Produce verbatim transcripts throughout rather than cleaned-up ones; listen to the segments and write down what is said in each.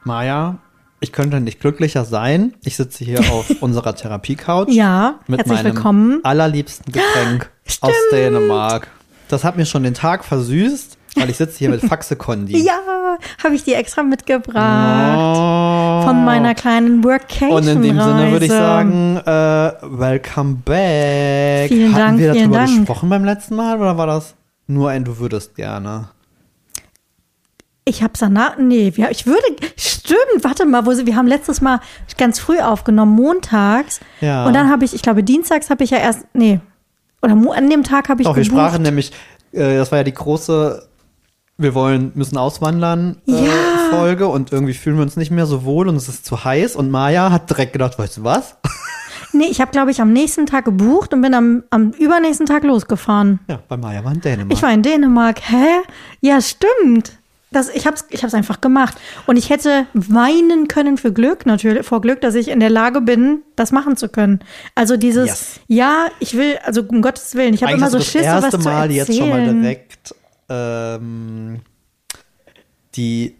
Maja, ich könnte nicht glücklicher sein. Ich sitze hier auf unserer Therapie-Couch. Ja, mit herzlich meinem willkommen. allerliebsten Getränk Stimmt. aus Dänemark. Das hat mir schon den Tag versüßt, weil ich sitze hier mit Faxe Kondi. Ja, habe ich dir extra mitgebracht. Oh. Von meiner kleinen Workation-Reise. Und in dem Sinne würde ich sagen, äh, welcome back. Vielen Hatten Dank, wir vielen darüber Dank. gesprochen beim letzten Mal oder war das nur ein Du würdest gerne? Ich hab's danach, nee, wir, ich würde, stimmt, warte mal, wo sie, wir haben letztes Mal ganz früh aufgenommen, montags. Ja. Und dann habe ich, ich glaube, dienstags habe ich ja erst, nee, oder mo- an dem Tag habe ich Doch, wir gebucht. sprachen nämlich, äh, das war ja die große, wir wollen, müssen auswandern äh, Ja. Folge und irgendwie fühlen wir uns nicht mehr so wohl und es ist zu heiß und Maja hat direkt gedacht, weißt du was? Nee, ich habe, glaube ich, am nächsten Tag gebucht und bin am, am übernächsten Tag losgefahren. Ja, bei Maja war in Dänemark. Ich war in Dänemark. Hä? Ja, stimmt. Das, ich hab's, ich hab's einfach gemacht. Und ich hätte weinen können für Glück, natürlich, vor Glück, dass ich in der Lage bin, das machen zu können. Also dieses, Yes. ja, ich will, also um Gottes Willen, ich habe Eigentlich immer hast so du das Schiss, erste was Mal zu jetzt schon mal erzählen. direkt ähm, die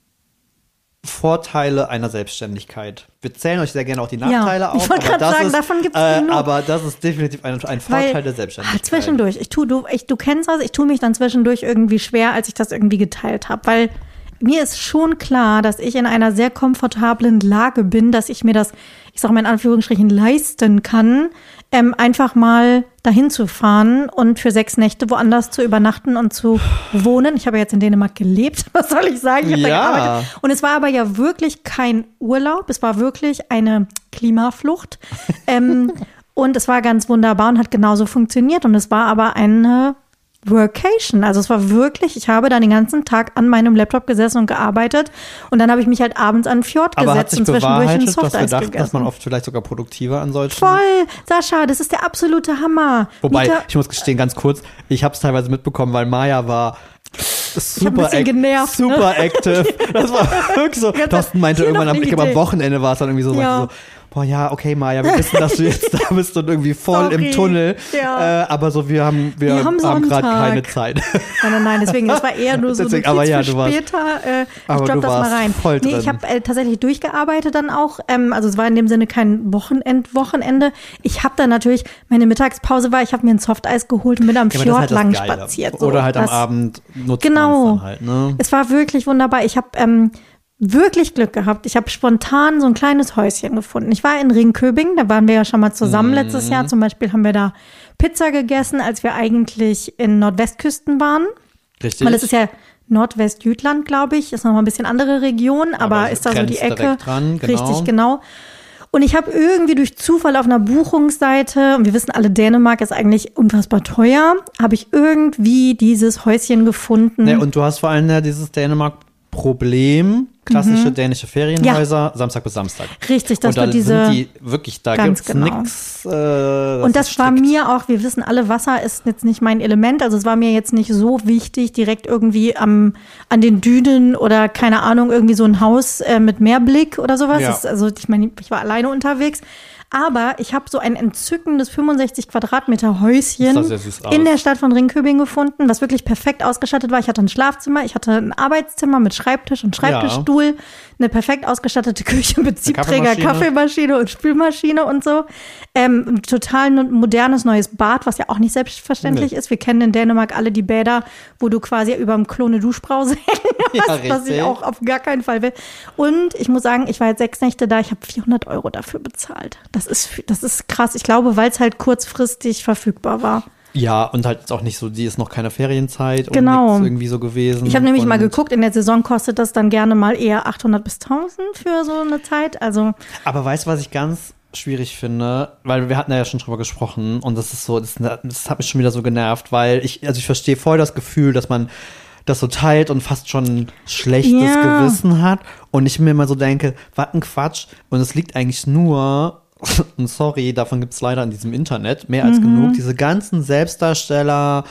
Vorteile einer Selbstständigkeit. Wir zählen euch sehr gerne auch die Nachteile Ja, ich auf. wollte aber gerade das sagen, ist, davon gibt's äh, genug. Aber das ist definitiv ein, ein Vorteil Weil, der ah, Selbstständigkeit. zwischendurch, ich tu, du, ich, du kennst das, ich tue mich dann zwischendurch irgendwie schwer, als ich das irgendwie geteilt habe, weil mir ist schon klar, dass ich in einer sehr komfortablen Lage bin, dass ich mir das, ich sage mal in Anführungsstrichen, leisten kann, ähm, einfach mal dahin zu fahren und für sechs Nächte woanders zu übernachten und zu wohnen. Ich habe ja jetzt in Dänemark gelebt, was soll ich sagen? Ich habe Ja. da gearbeitet. Und es war aber ja wirklich kein Urlaub, es war wirklich eine Klimaflucht. ähm, und es war ganz wunderbar und hat genauso funktioniert. Und es war aber eine Workation. Also es war wirklich, ich habe da den ganzen Tag an meinem Laptop gesessen und gearbeitet und dann habe ich mich halt abends an den Fjord aber hat gesetzt sich und zwischendurch ein bewahrheitet, dass wir Softeis dachten, dass gegessen. man oft vielleicht sogar produktiver an solchen... Voll, Sascha, das ist der absolute Hammer. Wobei, Mika, ich muss gestehen, ganz kurz, ich habe es teilweise mitbekommen, weil Maja war hab super, ein bisschen ac- genervt, ne? super active. Das war wirklich so. Ganz- Thorsten meinte hier irgendwann, noch am, eine ich glaube, am Idee. Wochenende war es dann irgendwie so, Ja. meinte so, boah, ja, okay, Maja, wir wissen, dass du jetzt da bist und irgendwie voll Sorry. im Tunnel. Ja. Äh, aber so, wir haben, wir, Wir haben haben gerade Sonntag. keine Zeit. Nein, nein, nein, deswegen, das war eher nur so Deswegen, Notiz aber ja, für du warst- später. Äh, ich aber dropp du das mal warst rein. voll nee, drin. ich habe äh, tatsächlich durchgearbeitet dann auch. Ähm, also es war in dem Sinne kein Wochenend, Wochenende. Ich habe dann natürlich, meine Mittagspause war, ich habe mir ein Softeis geholt und bin am Ja, aber das ist Fjord halt das lang Geile. spaziert. So. Oder halt am Das- Abend nutzt Genau. man's dann halt, ne? Es war wirklich wunderbar. Ich habe ähm, wirklich Glück gehabt. Ich habe spontan so ein kleines Häuschen gefunden. Ich war in Ringköbing, da waren wir ja schon mal zusammen Mhm. letztes Jahr. Zum Beispiel haben wir da Pizza gegessen, als wir eigentlich in Nordwestküsten waren. Richtig. Weil es ist ja Nordwestjütland, glaube ich. Ist noch mal ein bisschen andere Region, aber, Aber es ist da so die grenzt Ecke. direkt dran, genau. Richtig, genau. Und ich habe irgendwie durch Zufall auf einer Buchungsseite, und wir wissen alle, Dänemark ist eigentlich unfassbar teuer, habe ich irgendwie dieses Häuschen gefunden. Ne, und du hast vor allem ja dieses Dänemark-Problem, klassische dänische Ferienhäuser, Samstag bis Samstag. Richtig, dass und da du diese sind die wirklich, da ganz gibt's genau. nix. Äh, das Und das ist war strikt. mir auch, wir wissen alle, Wasser ist jetzt nicht mein Element. Also es war mir jetzt nicht so wichtig, direkt irgendwie am, an den Dünen oder keine Ahnung, irgendwie so ein Haus äh, mit Meerblick oder sowas. Ja. Das, also ich meine, ich war alleine unterwegs. Aber ich habe so ein entzückendes fünfundsechzig Quadratmeter Häuschen Das sah sehr süß aus. in der Stadt von Ringköbing gefunden, was wirklich perfekt ausgestattet war. Ich hatte ein Schlafzimmer, ich hatte ein Arbeitszimmer mit Schreibtisch und Schreibtischstuhl, eine perfekt ausgestattete Küche mit Siebträger, Kaffeemaschine. Kaffeemaschine und Spülmaschine und so. Ähm, ein total modernes neues Bad, was ja auch nicht selbstverständlich Nee. ist. Wir kennen in Dänemark alle die Bäder, wo du quasi über dem Klo eine Duschbrause hängen Ja, hast, was ich richtig. auch auf gar keinen Fall will. Und ich muss sagen, ich war jetzt sechs Nächte da, ich habe vierhundert Euro dafür bezahlt. Das ist, das ist krass. Ich glaube, weil es halt kurzfristig verfügbar war. Ja, und halt jetzt auch nicht so, die ist noch keine Ferienzeit und Genau. nichts irgendwie so gewesen. Ich habe nämlich und mal geguckt, in der Saison kostet das dann gerne mal eher achthundert bis tausend für so eine Zeit. Also Aber weißt du, was ich ganz schwierig finde? Weil wir hatten ja schon drüber gesprochen und das ist so, das, das hat mich schon wieder so genervt, weil ich, also ich verstehe voll das Gefühl, dass man das so teilt und fast schon ein schlechtes Ja. Gewissen hat und ich mir immer so denke, was ein Quatsch und es liegt eigentlich nur, und sorry, davon gibt es leider in diesem Internet mehr als genug, diese ganzen Selbstdarsteller,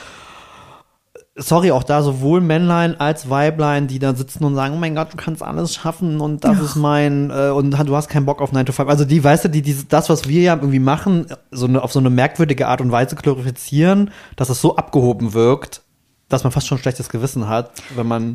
sorry, auch da sowohl Männlein als Weiblein, die da sitzen und sagen, oh mein Gott, du kannst alles schaffen und das Ja. ist mein, äh, und du hast keinen Bock auf nine to five. Also die, weißt du, die, diese, das, was wir ja irgendwie machen, so eine, auf so eine merkwürdige Art und Weise glorifizieren, dass es so abgehoben wirkt, dass man fast schon ein schlechtes Gewissen hat, wenn man,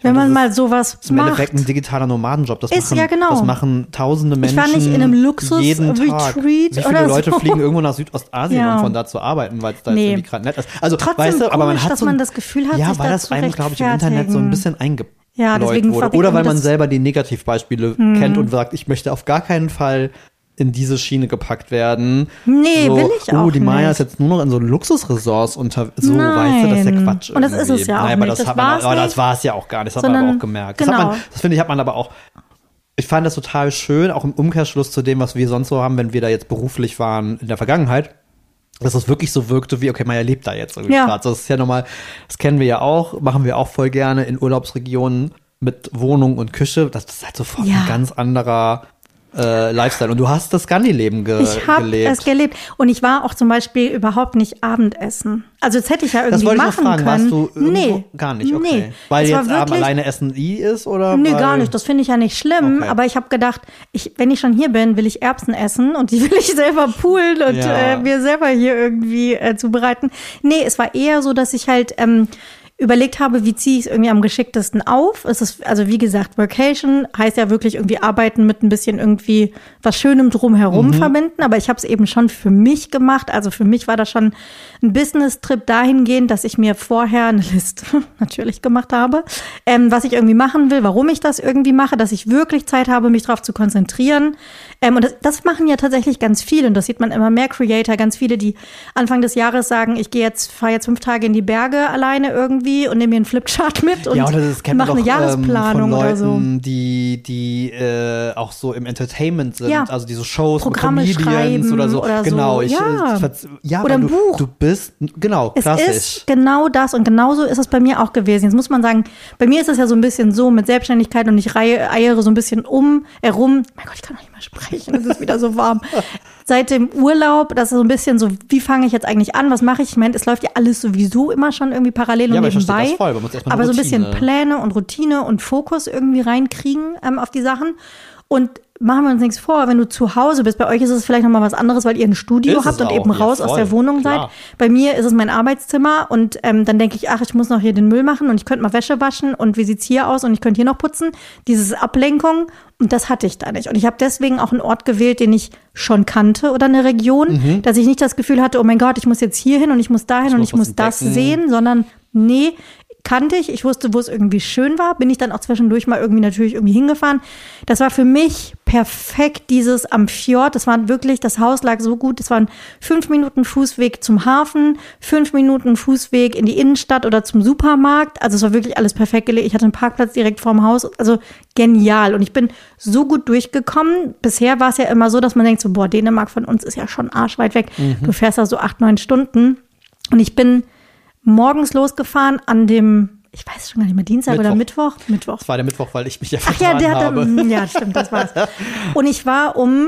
Wenn man das mal sowas ist im macht. Endeffekt ein digitaler Nomadenjob. Das Ist, machen, ja, genau. Das machen tausende Menschen. Ich war nicht in einem jeden Tag. Luxus-Retreat Wie viele oder Leute so. fliegen irgendwo nach Südostasien, Ja. um von da zu arbeiten, weil es da Nee. jetzt irgendwie gerade nett ist. Also, Trotzdem weißt du, aber man komisch, hat dass so ein, man das Gefühl hat, ja, sich weil da das zu einem, glaube ich, im Internet so ein rechtfertigen. bisschen eingebläut Ja, deswegen wurde. verbiegt Oder weil man man das- selber die Negativbeispiele Hm. kennt und sagt, ich möchte auf gar keinen Fall in diese Schiene gepackt werden. Nee, so, will ich auch Oh, die Maya nicht. ist jetzt nur noch in so Luxusresorts unter, so, Nein. weißt du, das ist ja Quatsch. Und das ist irgendwie. es ja auch Nein, aber nicht. Das, Das hat man, war's aber das nicht. war es ja auch gar nicht. Das hat man Sondern- aber auch gemerkt. Das, hat genau. man, das finde ich, hat man aber auch, ich fand das total schön, auch im Umkehrschluss zu dem, was wir sonst so haben, wenn wir da jetzt beruflich waren in der Vergangenheit. Dass es wirklich so wirkte wie, okay, Maya lebt da jetzt irgendwie Ja. gerade. So, das ist ja nochmal, das kennen wir ja auch, machen wir auch voll gerne in Urlaubsregionen mit Wohnung und Küche. Das ist halt sofort Ja. ein ganz anderer äh, Lifestyle. Und du hast das Gandhi-Leben ge Ich habe gelebt. es gelebt. Und ich war auch zum Beispiel überhaupt nicht Abendessen. Also das hätte ich ja Das irgendwie wollte ich noch machen fragen, können. warst du irgendwo? Nee. Gar nicht, okay. Nee. Weil Es war jetzt Abend wirklich- alleine essen I ist, oder? Nee, weil, gar nicht. Das finde ich ja nicht schlimm. Okay. Aber ich habe gedacht, ich, wenn ich schon hier bin, will ich Erbsen essen und die will ich selber poolen und Ja. äh, mir selber hier irgendwie äh, zubereiten. Nee, es war eher so, dass ich halt ähm, überlegt habe, wie ziehe ich es irgendwie am geschicktesten auf. Es ist, also wie gesagt, Workation heißt ja wirklich irgendwie arbeiten mit ein bisschen irgendwie was Schönem drumherum verbinden. Aber ich habe es eben schon für mich gemacht. Also für mich war das schon ein Business-Trip dahingehend, dass ich mir vorher eine Liste natürlich gemacht habe, ähm, was ich irgendwie machen will, warum ich das irgendwie mache, dass ich wirklich Zeit habe, mich darauf zu konzentrieren. Ähm, und das, das machen ja tatsächlich ganz viele. Und das sieht man immer mehr Creator, ganz viele, die Anfang des Jahres sagen, ich gehe jetzt, fahre jetzt fünf Tage in die Berge alleine irgendwie und nehme mir einen Flipchart mit und ja, oder das kennt man mache doch, eine Jahresplanung ähm, von oder so. Leuten, die, die äh, auch so im Entertainment sind, Ja. also diese Shows Programme mit Comedians schreiben oder so. oder so. Genau, ich, Ja. äh, verz- ja, Oder weil ein du, Buch. Du bist, genau, Es klassisch. ist genau das und genauso ist es bei mir auch gewesen. Jetzt muss man sagen, bei mir ist es ja so ein bisschen so mit Selbstständigkeit und ich reihe, eiere so ein bisschen um, herum. Mein Gott, ich kann noch nicht mal sprechen, es ist wieder so warm. Seit dem Urlaub, das ist so ein bisschen so, wie fange ich jetzt eigentlich an, was mache ich? Ich meine, es läuft ja alles sowieso immer schon irgendwie parallel Ja, und aber ich verstehe nebenbei. das voll, man muss erstmal eine aber so ein bisschen Routine. Pläne und Routine und Fokus irgendwie reinkriegen ähm, auf die Sachen. Und machen wir uns nichts vor, wenn du zu Hause bist, bei euch ist es vielleicht nochmal was anderes, weil ihr ein Studio Ist habt es und auch, eben ja, raus aus voll, der Wohnung klar. seid. Bei mir ist es mein Arbeitszimmer und ähm, dann denke ich, ach, ich muss noch hier den Müll machen und ich könnte mal Wäsche waschen und wie sieht's hier aus und ich könnte hier noch putzen. Diese Ablenkung und das hatte ich da nicht. Und ich habe deswegen auch einen Ort gewählt, den ich schon kannte oder eine Region, Mhm. dass ich nicht das Gefühl hatte, oh mein Gott, ich muss jetzt hier hin und ich muss dahin und muss ich was muss das entdecken. sehen, sondern nee, kannte ich. Ich wusste, wo es irgendwie schön war. Bin ich dann auch zwischendurch mal irgendwie natürlich irgendwie hingefahren. Das war für mich perfekt, dieses am Fjord. Das war wirklich, das Haus lag so gut. Das waren fünf Minuten Fußweg zum Hafen, fünf Minuten Fußweg in die Innenstadt oder zum Supermarkt. Also es war wirklich alles perfekt gelegt. Ich hatte einen Parkplatz direkt vorm Haus. Also genial. Und ich bin so gut durchgekommen. Bisher war es ja immer so, dass man denkt so, boah, Dänemark von uns ist ja schon arschweit weg. Du fährst da so acht, neun Stunden. Und ich bin morgens losgefahren an dem, ich weiß schon gar nicht mehr, Dienstag oder Mittwoch? Mittwoch. Das war der Mittwoch, weil ich mich ja Ach ja, vertan der hatte, habe. mm, ja, stimmt, das war's. Und ich war um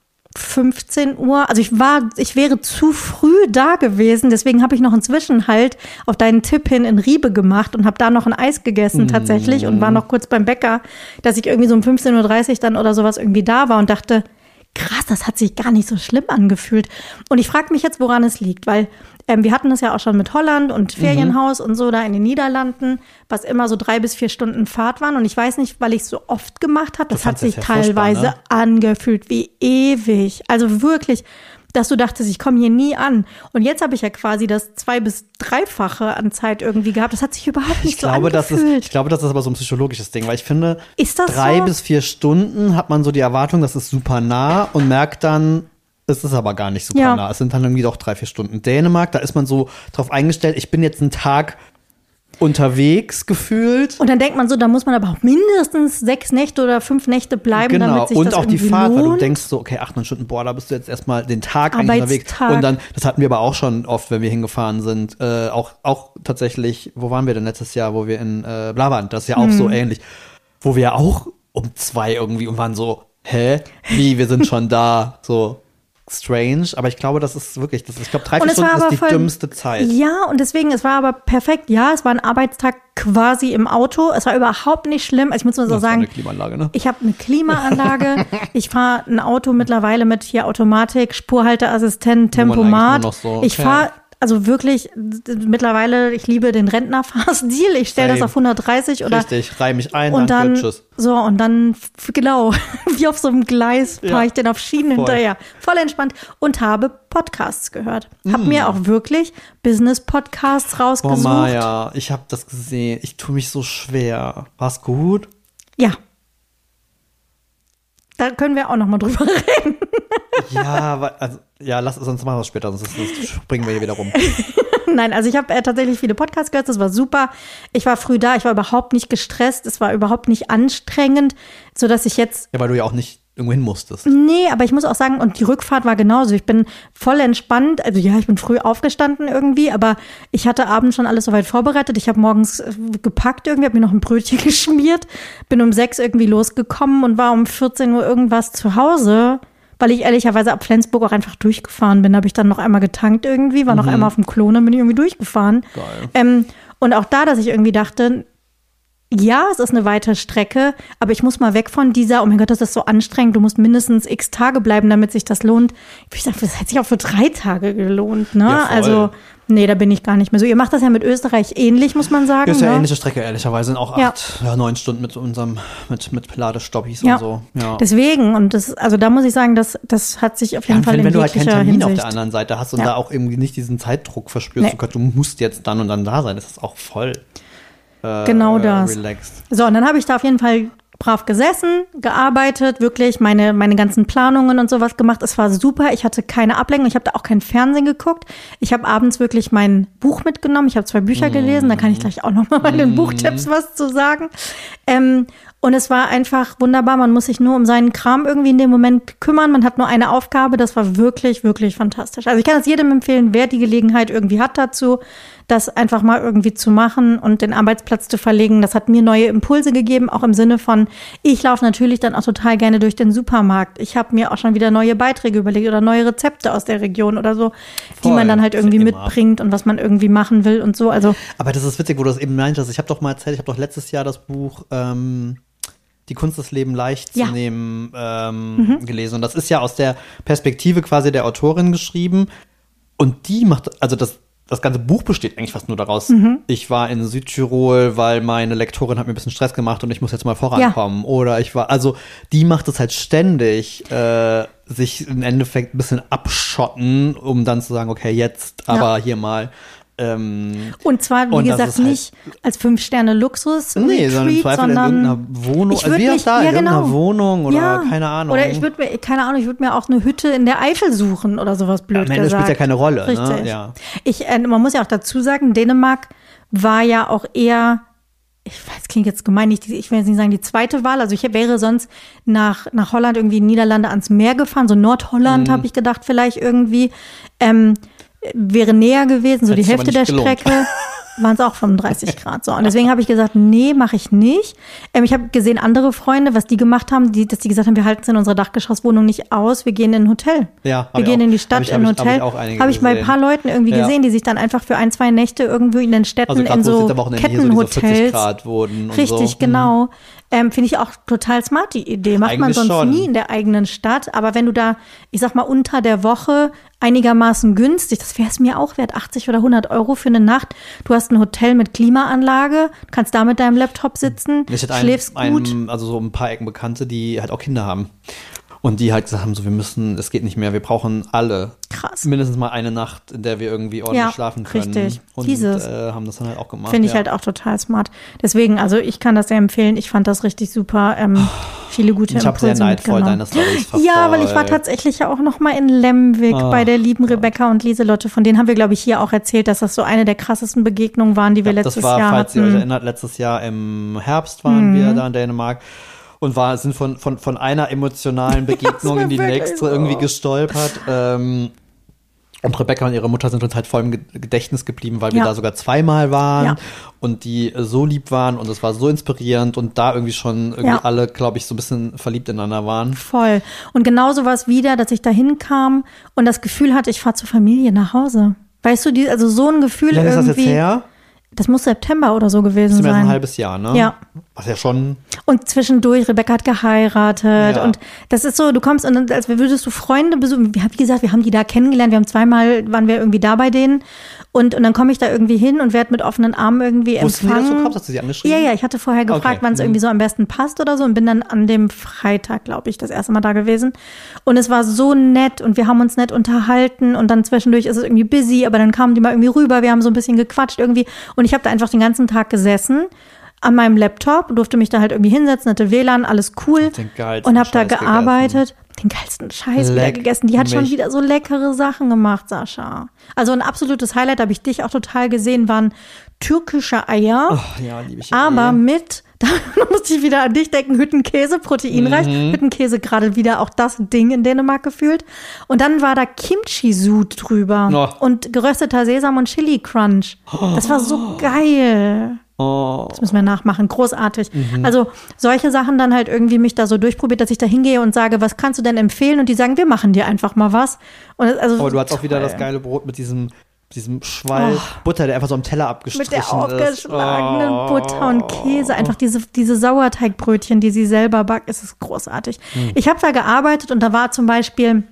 fünfzehn Uhr, also ich war, ich wäre zu früh da gewesen, deswegen habe ich noch einen Zwischenhalt auf deinen Tipp hin in Riebe gemacht und habe da noch ein Eis gegessen tatsächlich und war noch kurz beim Bäcker, dass ich irgendwie so um fünfzehn Uhr dreißig dann oder sowas irgendwie da war und dachte, krass, das hat sich gar nicht so schlimm angefühlt. Und ich frage mich jetzt, woran es liegt, weil ähm, wir hatten das ja auch schon mit Holland und Ferienhaus und so da in den Niederlanden, was immer so drei bis vier Stunden Fahrt waren. Und ich weiß nicht, weil ich es so oft gemacht habe, das hat fandst das sich ja furchtbar, teilweise ne? angefühlt wie ewig. Also wirklich, dass du dachtest, ich komme hier nie an. Und jetzt habe ich ja quasi das zwei- bis dreifache an Zeit irgendwie gehabt. Das hat sich überhaupt nicht Ich glaube, so das ist, angefühlt. ich glaube, das ist aber so ein psychologisches Ding, weil ich finde, Ist das drei so? bis vier Stunden hat man so die Erwartung, das ist super nah und merkt dann, es ist aber gar nicht super Ja. nah. Es sind dann irgendwie doch drei, vier Stunden. Dänemark, da ist man so drauf eingestellt, ich bin jetzt einen Tag unterwegs gefühlt. Und dann denkt man so, da muss man aber auch mindestens sechs Nächte oder fünf Nächte bleiben, Genau, damit sich und das auch die irgendwie Fahrt, weil du lohnt. denkst so, okay, acht, neun Stunden, boah, da bist du jetzt erstmal den Tag eigentlich unterwegs. Arbeitstag. Und dann, das hatten wir aber auch schon oft, wenn wir hingefahren sind, äh, auch, auch tatsächlich, wo waren wir denn letztes Jahr, wo wir in äh, Blavand, das ist ja auch Mhm. so ähnlich, wo wir auch um zwei irgendwie und waren so, hä, wie, wir sind schon da, so strange, aber ich glaube, das ist wirklich, das ist, ich glaube, drei, Und vier es war Stunden aber ist die voll- dümmste Zeit. Ja, und deswegen, es war aber perfekt. Ja, es war ein Arbeitstag quasi im Auto. Es war überhaupt nicht schlimm. Also ich muss nur so Das war sagen, eine Klimaanlage, ne? ich habe eine Klimaanlage. Ich fahre ein Auto mittlerweile mit hier Automatik, Spurhalteassistent, Wo man Tempomat. eigentlich nur noch so, Ich okay. fahre also wirklich d- mittlerweile, ich liebe den Rentnerfahrstil. Ich stelle das Same. auf hundertdreißig oder Richtig, reih mich ein, und danke, dann tschüss. so und dann f- genau wie auf so einem Gleis fahre Ja, ich den auf Schienen voll. hinterher, voll entspannt und habe Podcasts gehört. Hab Mm. mir auch wirklich Business-Podcasts Oh rausgesucht. Maja, ich habe das gesehen. Ich tue mich so schwer. War's gut? Ja. Da können wir auch noch mal drüber reden. Ja, weil, also, ja, lass, sonst machen wir es später, sonst, sonst springen wir hier wieder rum. Nein, also ich habe äh, tatsächlich viele Podcasts gehört, das war super. Ich war früh da, ich war überhaupt nicht gestresst, es war überhaupt nicht anstrengend, sodass ich jetzt Ja, weil du ja auch nicht irgendwo hin musstest. Nee, aber ich muss auch sagen, und die Rückfahrt war genauso. Ich bin voll entspannt. Also ja, ich bin früh aufgestanden irgendwie, aber ich hatte abends schon alles soweit vorbereitet. Ich habe morgens äh, gepackt irgendwie, habe mir noch ein Brötchen geschmiert, bin um sechs irgendwie losgekommen und war um vierzehn Uhr irgendwas zu Hause, weil ich ehrlicherweise ab Flensburg auch einfach durchgefahren bin. Habe ich dann noch einmal getankt irgendwie, war noch einmal auf dem Klo, dann bin ich irgendwie durchgefahren. Geil. Ähm, und auch da, dass ich irgendwie dachte, ja, es ist eine weite Strecke, aber ich muss mal weg von dieser, oh mein Gott, das ist so anstrengend, du musst mindestens x Tage bleiben, damit sich das lohnt. Ich sage, das hätte sich auch für drei Tage gelohnt, ne? Ja, voll. Also, nee, da bin ich gar nicht mehr so. Ihr macht das ja mit Österreich ähnlich, muss man sagen. Das ist ja ne? ähnliche Strecke, ehrlicherweise. Sind auch Ja. acht, ja, neun Stunden mit unserem, mit, mit Ladestoppis Ja. und so. Ja. Deswegen, und das, also da muss ich sagen, das, das hat sich auf jeden Ja, Fall wenn, in wenn du halt keinen jeglicher Termin Hinsicht. auf der anderen Seite hast und Ja. da auch irgendwie nicht diesen Zeitdruck verspürst, Nee. du, Gott, du musst jetzt dann und dann da sein, das ist auch voll äh, Genau das. relaxed. So, und dann habe ich da auf jeden Fall brav gesessen, gearbeitet, wirklich meine, meine ganzen Planungen und sowas gemacht. Es war super. Ich hatte keine Ablenkung. Ich habe da auch kein Fernsehen geguckt. Ich habe abends wirklich mein Buch mitgenommen. Ich habe zwei Bücher gelesen. Da kann ich gleich auch noch mal bei den Buchtipps was zu sagen. Ähm, und es war einfach wunderbar. Man muss sich nur um seinen Kram irgendwie in dem Moment kümmern. Man hat nur eine Aufgabe. Das war wirklich, wirklich fantastisch. Also ich kann es jedem empfehlen, wer die Gelegenheit irgendwie hat dazu, das einfach mal irgendwie zu machen und den Arbeitsplatz zu verlegen. Das hat mir neue Impulse gegeben, auch im Sinne von, ich laufe natürlich dann auch total gerne durch den Supermarkt. Ich habe mir auch schon wieder neue Beiträge überlegt oder neue Rezepte aus der Region oder so, die Voll, man dann halt irgendwie immer. mitbringt und was man irgendwie machen will und so. Also Aber das ist witzig, wo du das eben meintest. Ich habe doch mal erzählt, ich habe doch letztes Jahr das Buch ähm, Die Kunst, das Leben leicht Ja. zu nehmen ähm, gelesen. Und das ist ja aus der Perspektive quasi der Autorin geschrieben. Und die macht, also das Das ganze Buch besteht eigentlich fast nur daraus. Mhm. Ich war in Südtirol, weil meine Lektorin hat mir ein bisschen Stress gemacht und ich muss jetzt mal vorankommen. Oder ich war, also die macht es halt ständig, äh, sich im Endeffekt ein bisschen abschotten, um dann zu sagen, okay, jetzt aber hier mal. Ähm, und zwar, wie Und das gesagt, ist halt- nicht als Fünf-Sterne-Luxus, nee, sondern im Retreat, Zweifel in sondern irgendeiner Wohnung. ich Also würd wie auch mich- da, in ja, irgendeiner genau. Wohnung oder Ja. keine Ahnung. Oder ich würde mir, keine Ahnung, ich würde mir auch eine Hütte in der Eifel suchen oder sowas blöd Am Ende gesagt. spielt ja keine Rolle, ne? Richtig. Ja. Ich, äh, man muss ja auch dazu sagen, Dänemark war ja auch eher, ich weiß, klingt jetzt gemein, nicht, die- ich will jetzt nicht sagen die zweite Wahl. Also ich wäre sonst nach, nach Holland, irgendwie in Niederlande ans Meer gefahren, so Nordholland Mhm. habe ich gedacht vielleicht irgendwie. Ähm, wäre näher gewesen, so Hätte die sich aber Hälfte der nicht gelohnt. Strecke. Waren es auch fünfunddreißig Grad. So. Und deswegen habe ich gesagt, nee, mache ich nicht. Ähm, ich habe gesehen, andere Freunde, was die gemacht haben, die, dass die gesagt haben, wir halten es in unserer Dachgeschosswohnung nicht aus, wir gehen in ein Hotel. Ja, hab wir ich gehen auch. in die Hab Stadt, ich- in ein hab ich- hab Hotel. ich auch einige Habe ich bei ein paar gesehen. Leuten irgendwie Ja. gesehen, die sich dann einfach für ein, zwei Nächte irgendwo in den Städten Also in gerade wo es so jetzt am Wochenende hier so diese vierzig Kettenhotels. Grad wurden und Richtig, so. genau. Ähm, Finde ich auch total smart, die Idee. Macht man Eigentlich sonst schon. nie in der eigenen Stadt. Aber wenn du da, ich sag mal, unter der Woche einigermaßen günstig, das wäre es mir auch wert, achtzig oder hundert Euro für eine Nacht. Du hast ein Hotel mit Klimaanlage, kannst da mit deinem Laptop sitzen, Ich hatte schläfst einen, gut. einen, also so ein paar Ecken Bekannte, die halt auch Kinder haben. Und die halt gesagt haben, so wir müssen, es geht nicht mehr, wir brauchen alle Krass. mindestens mal eine Nacht, in der wir irgendwie ordentlich Ja, schlafen können. richtig. Und Dieses. äh, haben das dann halt auch gemacht. Finde ich ja. halt auch total smart. Deswegen, also ich kann das sehr empfehlen. Ich fand das richtig super. Ähm, viele gute Ich habe Impulse sehr neidvoll mitgenommen. deine Storys verfolgt. Ja, weil ich war tatsächlich ja auch noch mal in Lemwig Oh, bei der lieben Gott. Rebecca und Lieselotte. Von denen haben wir, glaube ich, hier auch erzählt, dass das so eine der krassesten Begegnungen waren, die wir Ja, letztes das war, Jahr falls ihr euch hatten. erinnert, letztes Jahr im Herbst waren Mhm. wir da in Dänemark und war, sind von, von, von einer emotionalen Begegnung war in die wirklich nächste so. irgendwie gestolpert. Ähm, und Rebecca und ihre Mutter sind uns halt voll im Ge- Gedächtnis geblieben, weil wir Ja. da sogar zweimal waren Ja. und die äh, so lieb waren und es war so inspirierend und da irgendwie schon irgendwie Ja. alle, glaube ich, so ein bisschen verliebt ineinander waren. Voll. Und genauso war es wieder, dass ich da hinkam und das Gefühl hatte, ich fahre zur Familie nach Hause. Weißt du, die, also so ein Gefühl Wie lange ist das irgendwie. jetzt her? Das muss September oder so gewesen Das ist mehr sein. so ein halbes Jahr, ne? Ja. Was ja schon. Und zwischendurch, Rebecca hat geheiratet. Ja. Und das ist so, du kommst und dann, als würdest du Freunde besuchen. Wie gesagt, wir haben die da kennengelernt. Wir haben zweimal, waren wir irgendwie da bei denen. Und, und dann komme ich da irgendwie hin und werde mit offenen Armen irgendwie Wussten empfangen. die, dass du kommst? Hast du sie angeschrieben? Ja, ja, ich hatte vorher gefragt, Okay. wann es Mhm. irgendwie so am besten passt oder so und bin dann an dem Freitag, glaube ich, das erste Mal da gewesen. Und es war so nett und wir haben uns nett unterhalten und dann zwischendurch ist es irgendwie busy, aber dann kamen die mal irgendwie rüber, wir haben so ein bisschen gequatscht irgendwie und ich habe da einfach den ganzen Tag gesessen an meinem Laptop, durfte mich da halt irgendwie hinsetzen, hatte W L A N, alles cool Den geilsten und habe da Scheiß gearbeitet. Den geilsten Scheiß wieder Leck gegessen. Die hat schon mich. wieder so leckere Sachen gemacht, Sascha. Also ein absolutes Highlight, habe ich dich auch total gesehen, waren türkische Eier. Ach, ja, liebe ich. Aber eh. mit, da musste ich wieder an dich denken, Hüttenkäse, proteinreich. Mhm. Hüttenkäse gerade wieder auch das Ding in Dänemark gefühlt. Und dann war da Kimchi-Sud drüber Oh. und gerösteter Sesam und Chili-Crunch. Das war so geil. Oh. Das müssen wir nachmachen, großartig. Mhm. Also solche Sachen dann halt irgendwie mich da so durchprobiert, dass ich da hingehe und sage, was kannst du denn empfehlen? Und die sagen, wir machen dir einfach mal was. Und das, also Aber du hast auch wieder toll. das geile Brot mit diesem, diesem Schwall Oh. Butter, der einfach so am Teller abgestrichen Mit der aufgeschlagenen ist. Oh. Butter und Käse. Einfach diese, diese Sauerteigbrötchen, die sie selber backt. Es ist großartig. Hm. Ich habe da gearbeitet und da war zum Beispiel,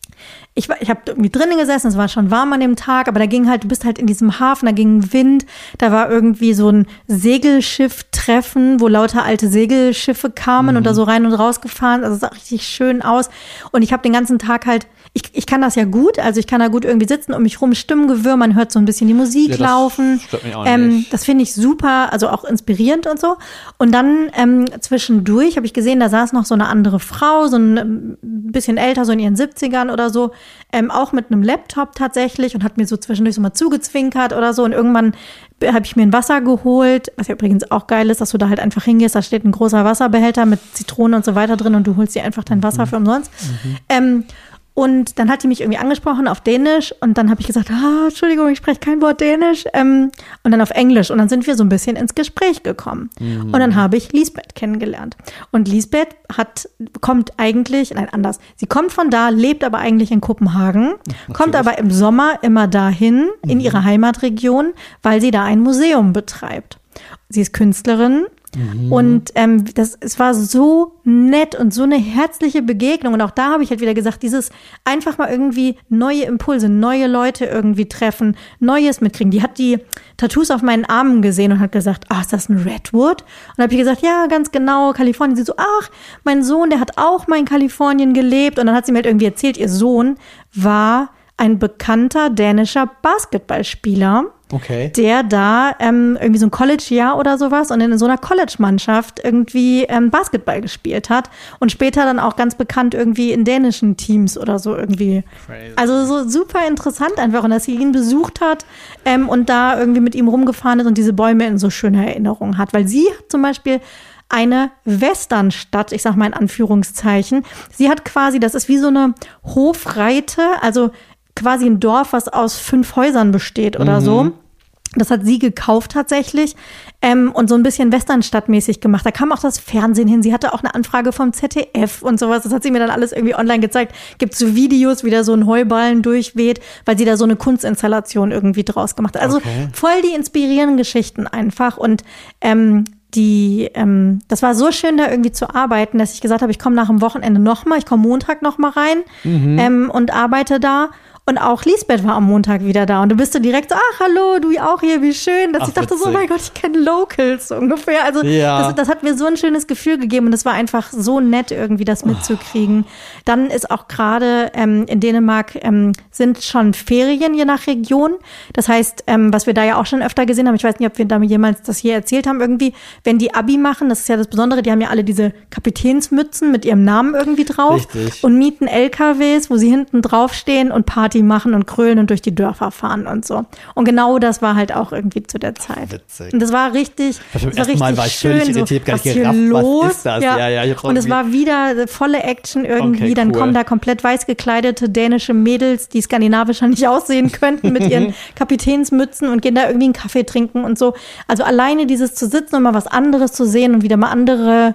ich, war- ich habe irgendwie drinnen gesessen, es war schon warm an dem Tag, aber da ging halt, du bist halt in diesem Hafen, da ging Wind, da war irgendwie so ein Segelschiff-Treffen, wo lauter alte Segelschiffe kamen und da so rein und raus gefahren. Also es sah richtig schön aus. Und ich habe den ganzen Tag halt, ich, ich kann das ja gut, also ich kann da gut irgendwie sitzen, um mich rum Stimmengewirr, man hört so ein bisschen die Musik Ja, das laufen. stört mich auch ähm, nicht. Das finde ich super, also auch inspirierend und so. Und dann ähm, zwischendurch habe ich gesehen, da saß noch so eine andere Frau, so ein ähm, bisschen älter, so in ihren siebzigern oder so, ähm, auch mit einem Laptop tatsächlich und hat mir so zwischendurch so mal zugezwinkert oder so. Und irgendwann habe ich mir ein Wasser geholt, was ja übrigens auch geil ist, dass du da halt einfach hingehst, da steht ein großer Wasserbehälter mit Zitronen und so weiter drin und du holst dir einfach dein Wasser für umsonst. Ähm, Und dann hat die mich irgendwie angesprochen auf Dänisch und dann habe ich gesagt, ah, Entschuldigung, ich spreche kein Wort Dänisch. Ähm, und dann auf Englisch und dann sind wir so ein bisschen ins Gespräch gekommen. Mhm. Und dann habe ich Lisbeth kennengelernt. Und Lisbeth hat, kommt eigentlich, nein, anders. Sie kommt von da, lebt aber eigentlich in Kopenhagen, Natürlich. kommt aber im Sommer immer dahin, mhm. in ihre Heimatregion, weil sie da ein Museum betreibt. Sie ist Künstlerin. Mhm. Und ähm, das, es war so nett und so eine herzliche Begegnung. Und auch da habe ich halt wieder gesagt, dieses einfach mal irgendwie neue Impulse, neue Leute irgendwie treffen, Neues mitkriegen. Die hat die Tattoos auf meinen Armen gesehen und hat gesagt, ah, ist das ein Redwood? Und habe ich gesagt, ja, ganz genau, Kalifornien. Sie so, ach, mein Sohn, der hat auch mal in Kalifornien gelebt. Und dann hat sie mir halt irgendwie erzählt, ihr Sohn war ein bekannter dänischer Basketballspieler. Okay. Der da ähm, irgendwie so ein College-Jahr oder sowas und in so einer College-Mannschaft irgendwie ähm, Basketball gespielt hat und später dann auch ganz bekannt irgendwie in dänischen Teams oder so irgendwie. Crazy. Also so super interessant einfach und dass sie ihn besucht hat ähm, und da irgendwie mit ihm rumgefahren ist und diese Bäume in so schöner Erinnerung hat, weil sie hat zum Beispiel eine Westernstadt, ich sag mal in Anführungszeichen. Sie hat quasi, das ist wie so eine Hofreite, also quasi ein Dorf, was aus fünf Häusern besteht oder mhm. so. Das hat sie gekauft tatsächlich ähm, und so ein bisschen Westernstadtmäßig gemacht. Da kam auch das Fernsehen hin. Sie hatte auch eine Anfrage vom Z D F und sowas. Das hat sie mir dann alles irgendwie online gezeigt. Gibt so Videos, wie da so ein Heuballen durchweht, weil sie da so eine Kunstinstallation irgendwie draus gemacht hat. Also okay. voll die inspirierenden Geschichten einfach. Und ähm, die, ähm, das war so schön, da irgendwie zu arbeiten, dass ich gesagt habe, ich komme nach dem Wochenende nochmal, ich komme Montag nochmal rein mhm. ähm, und arbeite da. Und auch Lisbeth war am Montag wieder da. Und du bist so direkt so, ach, hallo, du auch hier, wie schön. Dass ach, ich dachte witzig. so, oh mein Gott, ich kenne Locals so ungefähr. Also ja. das, das hat mir so ein schönes Gefühl gegeben. Und es war einfach so nett, irgendwie das mitzukriegen. Oh. Dann ist auch gerade ähm, in Dänemark ähm, sind schon Ferien je nach Region. Das heißt, ähm, was wir da ja auch schon öfter gesehen haben, ich weiß nicht, ob wir da jemals das hier erzählt haben, irgendwie, wenn die Abi machen, das ist ja das Besondere, die haben ja alle diese Kapitänsmützen mit ihrem Namen irgendwie drauf. Richtig. Und mieten L K Ws, wo sie hinten draufstehen und Party machen und krölen und durch die Dörfer fahren und so. Und genau das war halt auch irgendwie zu der Zeit. Witzig. Und das war richtig, das war richtig Mal war ich schön. völlig irritiert, so, gar nicht was hier gerafft, los? was ist das? Ja. Ja, ja, ich hab's und es irgendwie- war wieder volle Action irgendwie. Okay, Dann cool. kommen da komplett weiß gekleidete dänische Mädels, die skandinavischer nicht aussehen könnten, mit ihren Kapitänsmützen und gehen da irgendwie einen Kaffee trinken und so. Also alleine dieses zu sitzen und mal was anderes zu sehen und wieder mal andere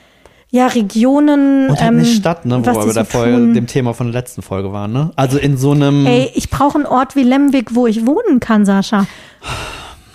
ja, Regionen. Und halt ähm, eine Stadt, ne, wo was wir die bei der so Folge, tun. dem Thema von der letzten Folge waren, ne? Also in so einem. Ey, ich brauche einen Ort wie Lemvik, wo ich wohnen kann, Sascha.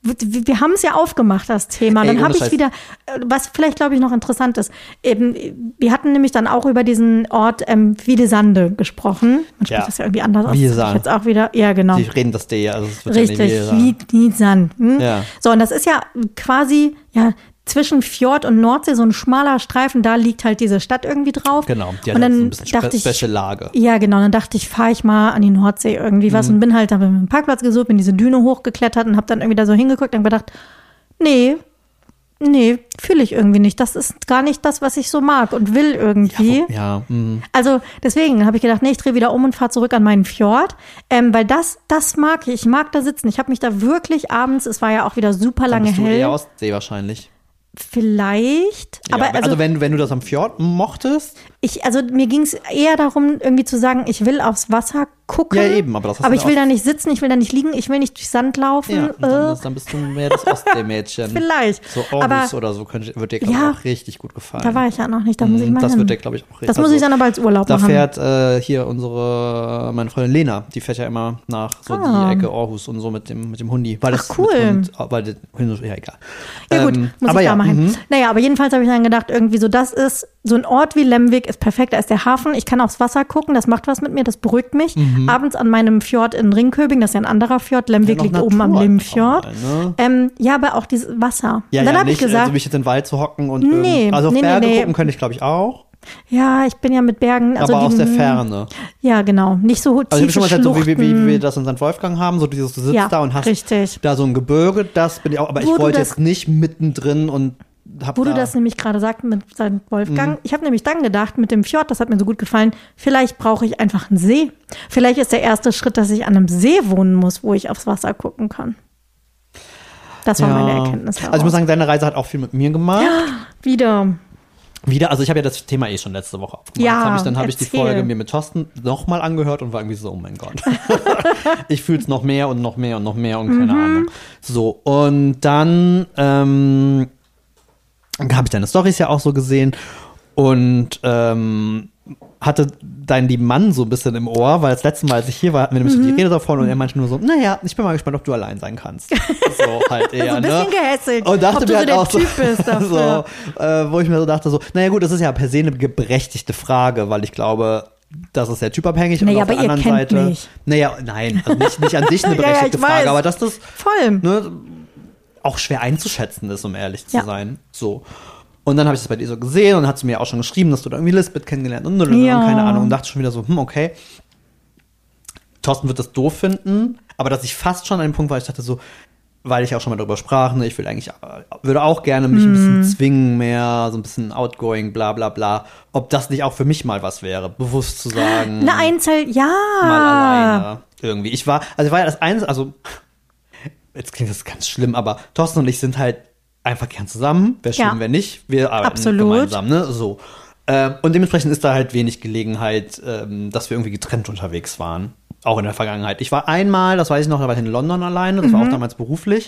wir, wir haben es ja aufgemacht, das Thema. Ey, dann ohne habe ich Scheiß. wieder, äh, was vielleicht, glaube ich, noch interessant ist, eben, wir hatten nämlich dann auch über diesen Ort ähm, Wiedesande gesprochen. Man spricht Ja. das ja irgendwie anders aus. Wiedesand. Das ist jetzt auch wieder, ja, genau. Die reden das D, also es wird Richtig, ja nicht Wiedesand. Hm? Ja. So, und das ist ja quasi, ja, zwischen Fjord und Nordsee, so ein schmaler Streifen, da liegt halt diese Stadt irgendwie drauf. Genau, die hat und dann halt so ein bisschen dachte spe ich, special Lage. ja, genau. Dann dachte ich, fahre ich mal an die Nordsee irgendwie was Mhm. und bin halt da mit dem Parkplatz gesucht, bin diese Düne hochgeklettert und habe dann irgendwie da so hingeguckt und gedacht, nee, nee, fühle ich irgendwie nicht. Das ist gar nicht das, was ich so mag und will irgendwie. Ja, mh. Also deswegen habe ich gedacht, nee, ich drehe wieder um und fahre zurück an meinen Fjord, ähm, weil das, das mag ich. Ich mag da sitzen. Ich habe mich da wirklich abends, es war ja auch wieder super Dann lange bist du hell. eher Ostsee wahrscheinlich. Vielleicht, Ja, aber also, also wenn, wenn du das am Fjord mochtest, ich, also mir ging es eher darum, irgendwie zu sagen, ich will aufs Wasser gucken. Ja, eben, aber das hast aber du ich will auch- da nicht sitzen, ich will da nicht liegen, ich will nicht durch Sand laufen. ja, äh, dann, dann bist du mehr das Ostseemädchen. Vielleicht. So Aarhus Aber oder so könnte, wird dir, glaube Ja, ich, auch richtig gut gefallen. da war ich ja noch nicht, da muss ich mal Das hin. wird dir, glaube ich, auch richtig Das muss ich dann aber als Urlaub Da machen. fährt äh, hier unsere, meine Freundin Lena, die fährt ja immer nach so Ah. die Ecke Aarhus und so mit dem, mit dem Hundi. Weil das Ach, cool. Mit Hund, weil der Hund, ja, egal. Ja gut, Ähm, muss aber ich ja, da mal hin. mhm. Naja, aber jedenfalls habe ich dann gedacht, irgendwie so, das ist, so ein Ort wie Lemvik ist perfekt, da ist der Hafen, ich kann aufs Wasser gucken, das macht was mit mir, das beruhigt mich. Abends an meinem Fjord in Ringköbing, das ist ja ein anderer Fjord, Lemvik Ja, noch liegt oben am Natur Limfjord. einfach mal, ne? ähm, ja, aber auch dieses Wasser. Ja, und dann ja, habe ich nicht, gesagt, also mich jetzt in den Wald zu hocken und Nee, irgend- also auf nee, nee, Berge nee. gucken könnte ich, glaube ich, auch, ja, ich bin ja mit Bergen, also aber aus die, der Ferne. Ja, genau, nicht so Also ich tiefe habe schon mal gesagt, so wie, wie, wie Schluchten. wir das in Sankt Wolfgang haben, so dieses, du sitzt Ja, da und hast richtig. da so ein Gebirge, das bin ich auch, aber Wo ich du wollte das- jetzt nicht mittendrin und hab Wo da, du das nämlich gerade sagst mit Sankt Wolfgang. Mhm. Ich habe nämlich dann gedacht, mit dem Fjord, das hat mir so gut gefallen, vielleicht brauche ich einfach einen See. Vielleicht ist der erste Schritt, dass ich an einem See wohnen muss, wo ich aufs Wasser gucken kann. Das war ja. meine Erkenntnis daraus. Also ich muss sagen, deine Reise hat auch viel mit mir gemacht. Wieder. Wieder, also ich habe ja das Thema eh schon letzte Woche aufgemacht. Ja, Jetzt hab ich, dann habe ich die erzähl. Folge mir mit Thorsten nochmal angehört und war irgendwie so, oh mein Gott. Ich fühle es noch mehr und noch mehr und noch mehr und keine Mhm. Ahnung. So, und dann ähm, habe ich deine Storys ja auch so gesehen und ähm, hatte deinen lieben Mann so ein bisschen im Ohr, weil das letzte Mal, als ich hier war, hatten wir nämlich so die Rede davon und er meinte nur so, naja, ich bin mal gespannt, ob du allein sein kannst. So halt eher, So ein bisschen ne? gehässig, Und dachte ob du mir so halt der auch so, Typ bist dafür. so äh, wo ich mir so dachte, so, naja gut, das ist ja per se eine berechtigte Frage, weil ich glaube, das ist sehr typabhängig. Naja, und auf aber der ihr anderen kennt Seite, mich. Naja, nein, also nicht, nicht an sich eine Ja, ja, berechtigte ich Frage, weiß. aber dass das Voll. ne, auch schwer einzuschätzen ist, um ehrlich zu Ja. sein. So. Und dann habe ich das bei dir so gesehen und hat sie mir auch schon geschrieben, dass du da irgendwie Lisbeth kennengelernt und, und, Ja. und keine Ahnung und dachte schon wieder so, hm, okay. Thorsten wird das doof finden, aber dass ich fast schon an dem Punkt war, ich dachte so, weil ich auch schon mal darüber sprach, ne, ich will eigentlich, würde auch gerne mich ein Mhm. bisschen zwingen, mehr so ein bisschen outgoing, bla bla bla, ob das nicht auch für mich mal was wäre, bewusst zu sagen, Eine Einzel, ja. mal alleine irgendwie. Ich war, also ich war ja das Einzige, also jetzt klingt das ganz schlimm, aber Thorsten und ich sind halt einfach gern zusammen, wer schlimm, Ja. wer nicht, wir arbeiten Absolut. gemeinsam, ne, so. Ähm, und dementsprechend ist da halt wenig Gelegenheit, ähm, dass wir irgendwie getrennt unterwegs waren. Auch in der Vergangenheit. Ich war einmal, das weiß ich noch, da war ich in London alleine, das war Mhm. auch damals beruflich.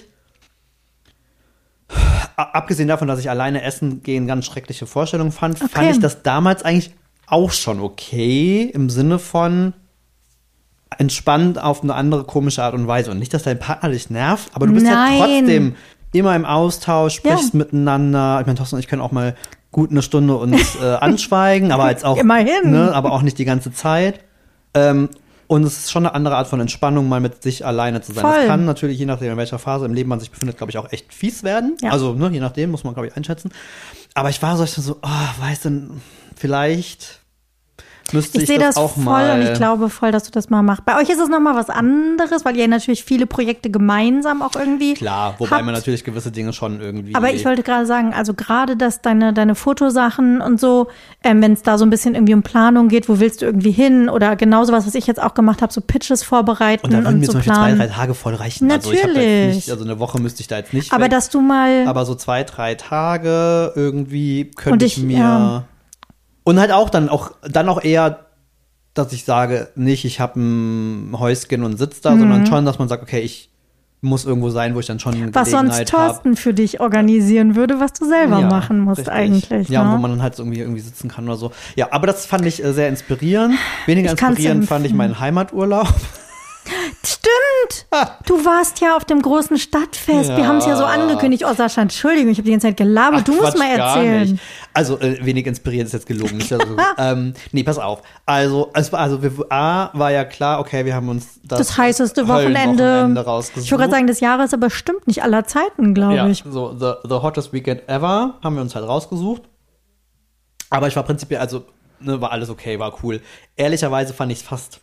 A- Abgesehen davon, dass ich alleine essen gehen ganz schreckliche Vorstellungen fand, Okay. fand ich das damals eigentlich auch schon okay, im Sinne von entspannt auf eine andere komische Art und Weise. Und nicht, dass dein Partner dich nervt, aber du bist Nein. ja trotzdem immer im Austausch, sprichst Ja. miteinander. Ich meine, Thorsten und ich können auch mal gut eine Stunde uns äh, anschweigen, aber jetzt auch, Immerhin. ne, aber auch nicht die ganze Zeit. Ähm, und es ist schon eine andere Art von Entspannung, mal mit sich alleine zu sein. Voll. Das kann natürlich, je nachdem, in welcher Phase im Leben man sich befindet, glaube ich, auch echt fies werden. Ja. Also, ne, je nachdem, muss man, glaube ich, einschätzen. Aber ich war so, ich so, oh, weißt du, vielleicht müsste Ich ich, sehe das, das auch voll mal. und ich glaube voll, dass du das mal machst. Bei euch ist es nochmal was anderes, weil ihr natürlich viele Projekte gemeinsam auch irgendwie Klar, wobei habt. man natürlich gewisse Dinge schon irgendwie. Aber ich wollte gerade sagen, also gerade dass deine, deine Fotosachen und so, ähm, wenn es da so ein bisschen irgendwie um Planung geht, wo willst du irgendwie hin oder genauso was, was ich jetzt auch gemacht habe, so Pitches vorbereiten und da und, würden mir so zum Beispiel planen. zwei, drei Tage voll reichen. Also ich hab da Natürlich. jetzt nicht, also eine Woche müsste ich da jetzt nicht Aber weg. dass du mal, Aber so zwei, drei Tage irgendwie könnte Und ich, ich, mir. ja. Und halt auch dann auch dann auch eher, dass ich sage, nicht, ich habe ein Häuschen und sitze da, Mhm. sondern schon, dass man sagt, okay, ich muss irgendwo sein, wo ich dann schon eine was sonst Gelegenheit habe. Thorsten für dich organisieren würde, was du selber Ja, machen musst richtig. eigentlich. Ja, ne? wo man dann halt so irgendwie, irgendwie sitzen kann oder so. Ja, aber das fand ich äh, sehr inspirierend. Weniger Ich kann's inspirierend fand ich empfehlen. meinen Heimaturlaub. Stimmt, Du warst ja auf dem großen Stadtfest. Ja. Wir haben es ja so angekündigt. Oh, Sascha, Entschuldigung, ich habe die ganze Zeit gelabert. Ach, du musst Quatsch, mal gar erzählen. nicht. Also, äh, wenig inspirierend ist jetzt gelogen. Nicht? Also, ähm, nee, pass auf. Also, es war, also wir, A, war ja klar, okay, wir haben uns das, Das heißeste Wochenende. Wochenende rausgesucht. Ich wollte gerade sagen, des Jahres, aber bestimmt nicht aller Zeiten, glaube ja, ich. so, the, the hottest weekend ever haben wir uns halt rausgesucht. Aber ich war prinzipiell, also, ne, war alles okay, war cool. Ehrlicherweise fand ich es fast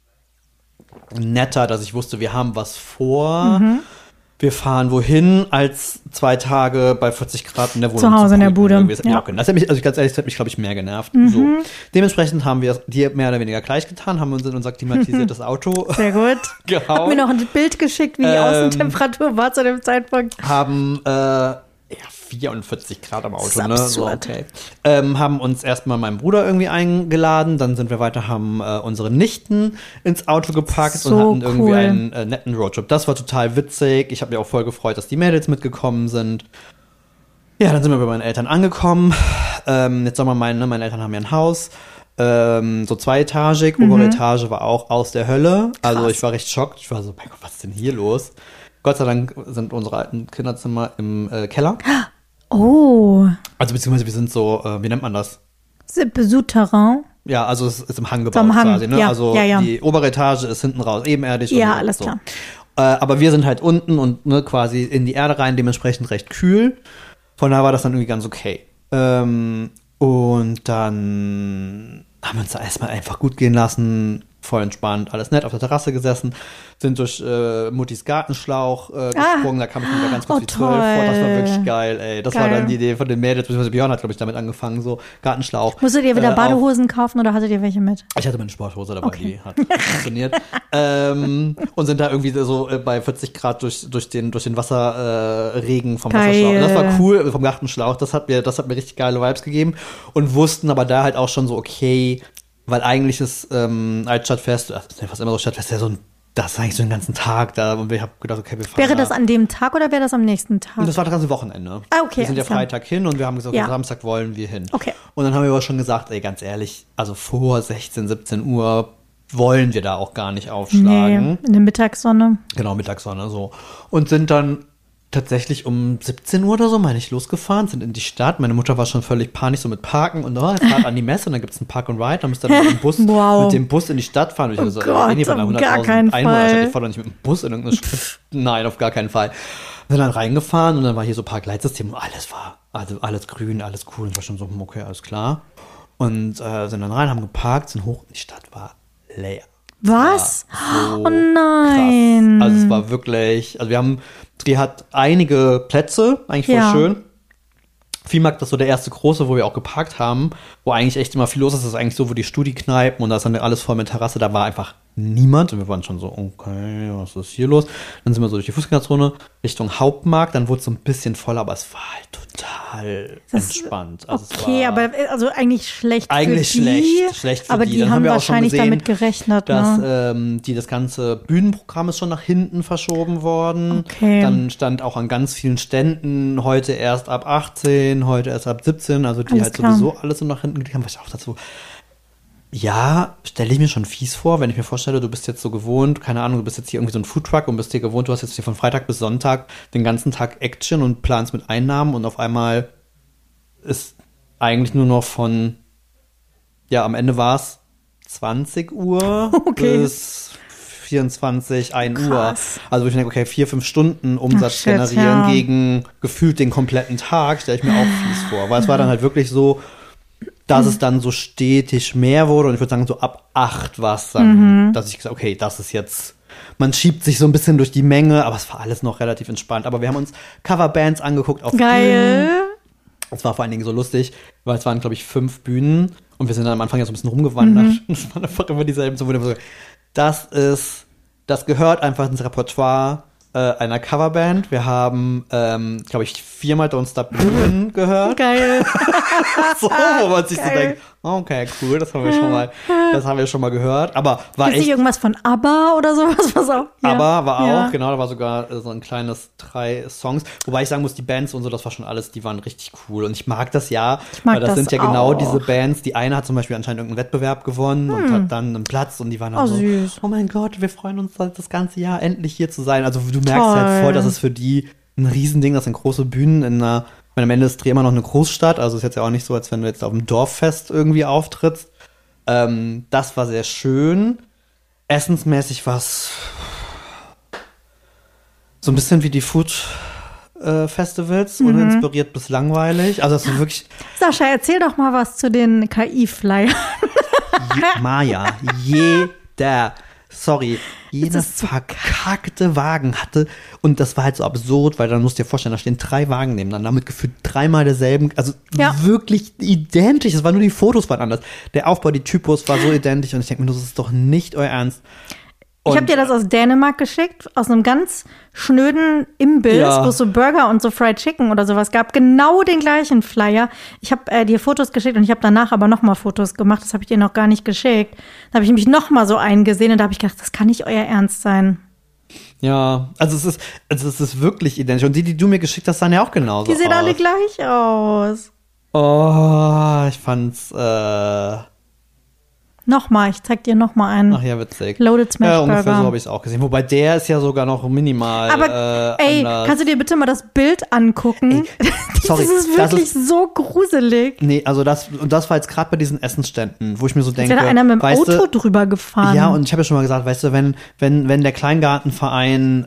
netter, dass ich wusste, wir haben was vor. Mhm. Wir fahren wohin, als zwei Tage bei vierzig Grad in der Wohnung zu Hause in der Bude. Das hat mich, ja. auch, das hat mich, also ganz ehrlich, das hat mich, glaube ich, mehr genervt. Mhm. So. Dementsprechend haben wir es dir mehr oder weniger gleich getan, haben uns in unser klimatisiertes Auto Sehr gut. gehauen. Haben mir noch ein Bild geschickt, wie die Ähm, Außentemperatur war zu dem Zeitpunkt. Haben äh, ja, vierundvierzig Grad am Auto, Das ist ne? So, absurd. okay. Ähm, haben uns erstmal meinen Bruder irgendwie eingeladen, dann sind wir weiter, haben äh, unsere Nichten ins Auto gepackt So und hatten irgendwie cool. einen äh, netten Roadtrip. Das war total witzig. Ich habe mich auch voll gefreut, dass die Mädels mitgekommen sind. Ja, dann sind wir bei meinen Eltern angekommen. Ähm, jetzt soll man meinen, ne, meine Eltern haben ja ein Haus. Ähm, so zweietagig. Mhm. Obere Etage war auch aus der Hölle. Also Krass. ich war recht schockt. Ich war so, mein Gott, was ist denn hier los? Gott sei Dank sind unsere alten Kinderzimmer im äh, Keller. Oh. Also beziehungsweise wir sind so, äh, wie nennt man das? Souterrain. Ja, also es ist im Hang gebaut So am Hang, quasi. Ne? ja, also ja, ja. die obere Etage ist hinten raus, ebenerdig. Ja, und alles so. klar. Äh, aber wir sind halt unten und ne, quasi in die Erde rein, dementsprechend recht kühl. Von daher war das dann irgendwie ganz okay. Ähm, und dann haben wir uns da erstmal einfach gut gehen lassen. Voll entspannt, alles nett, auf der Terrasse gesessen, sind durch äh, Muttis Gartenschlauch äh, gesprungen, Ah. da kam ich mir ganz kurz Oh, die zwölf vor, das war toll. wirklich geil, ey. Das Geil. war dann die Idee von den Mädels, beziehungsweise Björn hat, glaube ich, damit angefangen, so Gartenschlauch. Musstet ihr wieder äh, auf- Badehosen kaufen oder hattet ihr welche mit? Ich hatte meine Sporthose dabei, Okay. die hat funktioniert. ähm, und sind da irgendwie so äh, bei vierzig Grad durch, durch den, durch den Wasserregen äh, Regen vom Geil. Wasserschlauch. Das war cool, vom Gartenschlauch. Das hat mir, das hat mir richtig geile Vibes gegeben. Und wussten aber da halt auch schon so, okay, weil eigentlich ist ähm, als Stadtfest, das ist ja fast immer so Stadtfest, ja so ein, das ist eigentlich so den ganzen Tag da. Und ich habe gedacht, okay, wir fahren Wäre da. das an dem Tag oder wäre das am nächsten Tag? Und das war das ganze Wochenende. Ah, okay, Wir sind ja alles klar. Freitag hin und wir haben gesagt, Ja. Samstag wollen wir hin. Okay. Und dann haben wir aber schon gesagt, ey, ganz ehrlich, also vor sechzehn, siebzehn Uhr wollen wir da auch gar nicht aufschlagen. Nee, in der Mittagssonne. Genau, Mittagssonne so. Und sind dann tatsächlich um siebzehn Uhr oder so, meine ich, losgefahren, sind in die Stadt. Meine Mutter war schon völlig panisch so mit Parken und oh, fahrt an die Messe und dann gibt es einen Park and Ride, dann müsst ihr dann mit dem Bus, Wow. mit dem Bus in die Stadt fahren. Und ich Oh so, Gott, ey, nee, bei einer auf gar hunderttausend keinen Einwohnerstadt, Fall. ich fahre doch nicht mit dem Bus in irgendeine Stadt. Nein, auf gar keinen Fall. Sind dann reingefahren und dann war hier so Parkleitsystem und alles war, also alles grün, alles cool. Und ich war schon so, hm, okay, alles klar. Und äh, sind dann rein, haben geparkt, sind hoch, die Stadt war leer. Was? War so Oh nein. krass. Also es war wirklich, also wir haben, die hat einige Plätze, eigentlich voll Ja. schön. Viehmarkt ist so der erste große, wo wir auch geparkt haben, wo eigentlich echt immer viel los ist. Das ist eigentlich so, wo die Studi-Kneipen und da ist dann alles voll mit Terrasse, da war einfach niemand. Und wir waren schon so, okay, was ist hier los? Dann sind wir so durch die Fußgängerzone Richtung Hauptmarkt, dann wurde es so ein bisschen voller, aber es war halt total Das- entspannt. Also es Okay, war aber also eigentlich schlecht eigentlich für die. schlecht, schlecht für aber die. die Dann haben haben wir auch schon wahrscheinlich gesehen, damit gerechnet, dass ne? ähm, die das ganze Bühnenprogramm ist schon nach hinten verschoben worden. Okay. Dann stand auch an ganz vielen Ständen heute erst ab achtzehn, heute erst ab siebzehn, also die Alles halt klar. sowieso alles so nach hinten gelegt haben, was ich auch dazu. Ja, stelle ich mir schon fies vor, wenn ich mir vorstelle, du bist jetzt so gewohnt, keine Ahnung, du bist jetzt hier irgendwie so ein Foodtruck und bist hier gewohnt, du hast jetzt hier von Freitag bis Sonntag den ganzen Tag Action und planst mit Einnahmen und auf einmal ist eigentlich nur noch von, ja, am Ende war es zwanzig Uhr Okay. bis vierundzwanzig, ein Uhr. Krass. Also wo ich denke, okay, vier, fünf Stunden Umsatz Ach, shit, generieren ja. gegen gefühlt den kompletten Tag, stelle ich mir auch fies vor. Weil es war dann halt wirklich so, dass es dann so stetig mehr wurde und ich würde sagen, so ab acht war es dann, dass ich gesagt okay, das ist jetzt, man schiebt sich so ein bisschen durch die Menge, aber es war alles noch relativ entspannt. Aber wir haben uns Coverbands angeguckt auf Bühnen. Geil. Es war vor allen Dingen so lustig, weil es waren, glaube ich, fünf Bühnen und wir sind dann am Anfang ja so ein bisschen rumgewandert. Mhm. Es waren einfach immer dieselben. So, wo wir so, das ist, das gehört einfach ins Repertoire äh, einer Coverband. Wir haben, ähm, glaube ich, viermal Don't Stop Believin' gehört. Geil. So, wo man sich Geil. so denkt, okay, cool, das haben wir schon mal, das haben wir schon mal gehört. Aber war Ist nicht echt, irgendwas von ABBA oder sowas? Was auch, ja. aber war auch, Ja. genau, da war sogar äh, so ein kleines drei Songs. Wobei ich sagen muss, die Bands und so, das war schon alles, die waren richtig cool. Und ich mag das ja, Ich mag weil das, das sind ja genau auch. diese Bands. Die eine hat zum Beispiel anscheinend irgendeinen Wettbewerb gewonnen und hat dann einen Platz und die waren dann Oh, so, süß. oh mein Gott, wir freuen uns das ganze Jahr endlich hier zu sein. Also du merkst Toll. halt voll, dass es für die ein Riesending, das sind große Bühnen in einer, ich meine, am Ende ist Trier immer noch eine Großstadt, also ist jetzt ja auch nicht so, als wenn du jetzt auf dem Dorffest irgendwie auftrittst. Ähm, das war sehr schön. Essensmäßig war es so ein bisschen wie die Food äh, Festivals, Mhm. uninspiriert bis langweilig. Also das ist wirklich Sascha, erzähl doch mal was zu den K I-Flyern. je, Maja, jeder, sorry, jeder ist so verkackte Wagen hatte, und das war halt so absurd, weil dann musst du dir vorstellen, da stehen drei Wagen nebeneinander, mit gefühlt dreimal derselben, also Ja. wirklich identisch, es waren nur die Fotos waren anders. Der Aufbau, die Typos war so identisch und ich denke mir, das ist doch nicht euer Ernst. Ich habe Und- dir das aus Dänemark geschickt, aus einem ganz schnöden Imbiss, Ja. wo es so Burger und so Fried Chicken oder sowas gab. Genau den gleichen Flyer. Ich habe äh, dir Fotos geschickt und ich habe danach aber noch mal Fotos gemacht. Das habe ich dir noch gar nicht geschickt. Da habe ich mich noch mal so eingesehen und da habe ich gedacht, das kann nicht euer Ernst sein. Ja, also es ist, also es ist wirklich identisch. Und die, die du mir geschickt hast, sahen ja auch genauso Die sehen aus. alle gleich aus. Oh, ich fand's, äh, Noch mal, ich zeig dir noch mal einen. ach ja, witzig. Loaded Smash Ja, ungefähr Burger. so habe ich es auch gesehen. Wobei der ist ja sogar noch minimal Aber äh, ey, anders. kannst du dir bitte mal das Bild angucken? sorry, das ist das wirklich ist- so gruselig. Nee, also das, und das war jetzt gerade bei diesen Essensständen, wo ich mir so Als denke, wäre da einer mit dem weißt Auto du, drüber gefahren. ja, und ich habe ja schon mal gesagt, weißt du, wenn, wenn, wenn der Kleingartenverein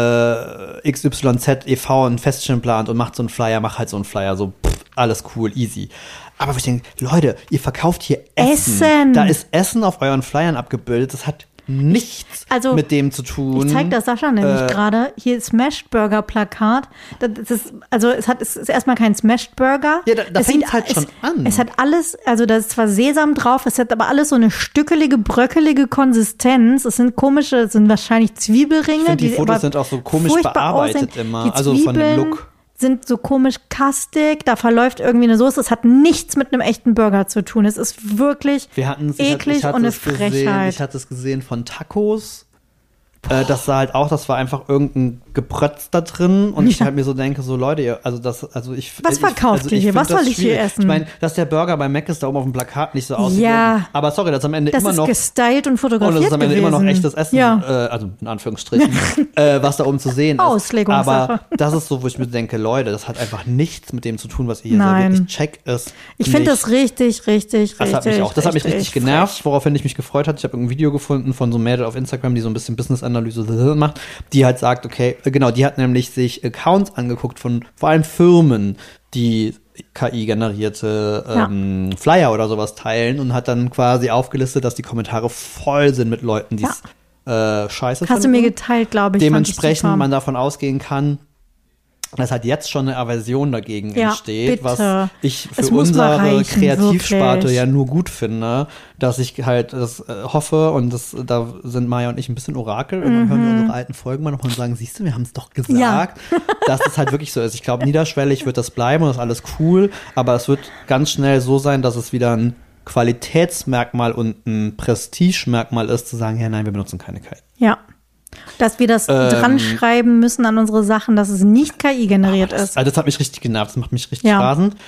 äh, X Y Z e V ein Festchen plant und macht so einen Flyer, mach halt so einen Flyer, so pff, alles cool, easy. Aber wo ich denke, Leute, ihr verkauft hier Essen. Essen. Da ist Essen auf euren Flyern abgebildet. Das hat nichts Also, mit dem zu tun. Ich zeig das Sascha nämlich Äh, gerade. Hier Smashed Burger Plakat. Das das ist, also es hat, es ist erstmal kein Smashed Burger. Ja, da- da Es fängt's sieht- halt es, schon an. Es hat alles, also da ist zwar Sesam drauf, es hat aber alles so eine stückelige, bröckelige Konsistenz. Es sind komische, es sind wahrscheinlich Zwiebelringe. Ich finde, die Fotos aber sind auch so komisch furchtbar bearbeitet aussehen. immer. Die Also von dem Zwiebeln Look. sind so komisch kastig, da verläuft irgendwie eine Soße. Es hat nichts mit einem echten Burger zu tun. Es ist wirklich Wir hatten es, eklig ich hatte und eine es gesehen, Frechheit. ich hatte es gesehen von Tacos. Äh, das sah halt auch, das war einfach irgendein Geprötz da drin und ich Ja. halt mir so denke, so Leute, ihr, also das, also ich Was ich, verkauft also ihr ich hier? find Was soll das ich hier schwierig. essen? Ich meine, dass der Burger bei Mac ist da oben auf dem Plakat nicht so aussieht. Ja. Aber sorry, das ist am Ende Das immer ist noch gestylt und und fotografiert das ist am Ende gewesen. immer noch echtes Essen, Ja. äh, also in Anführungsstrichen, äh, was da oben zu sehen ist. Auslegungssache. Aber das ist so, wo ich mir denke, Leute, das hat einfach nichts mit dem zu tun, was ihr hier Nein. serviert. Ich check es Ich finde nicht. das richtig, richtig, Das richtig. hat mich auch. Das hat mich richtig genervt, frech. woraufhin ich mich gefreut hatte. Ich habe ein Video gefunden von so einem Mädel auf Instagram, die so ein bisschen Business-Analyse macht, die halt sagt, okay, äh, genau, die hat nämlich sich Accounts angeguckt von vor allem Firmen, die K I-generierte ähm, Flyer oder sowas teilen und hat dann quasi aufgelistet, dass die Kommentare voll sind mit Leuten, die es äh, scheiße Hast du finden. mir geteilt, glaube ich. Dementsprechend fand ich man davon ausgehen kann, dass halt jetzt schon eine Aversion dagegen Ja, entsteht, bitte. was ich für Es muss mal unsere reichen, Kreativsparte wirklich. ja nur gut finde, dass ich halt das äh, hoffe und das, da sind Maya und ich ein bisschen Orakel. Irgendwann hören wir unsere alten Folgen mal nochmal und sagen, siehst du, wir haben es doch gesagt, Mhm. Ja. dass es halt wirklich so ist. Ich glaube, niederschwellig wird das bleiben und das ist alles cool, aber es wird ganz schnell so sein, dass es wieder ein Qualitätsmerkmal und ein Prestigemerkmal ist, zu sagen, ja, nein, wir benutzen keine K I. Ja. Dass wir das Ähm, dran schreiben müssen an unsere Sachen, dass es nicht K I generiert das, ist. Also das hat mich richtig genervt, das macht mich richtig Ja. rasend.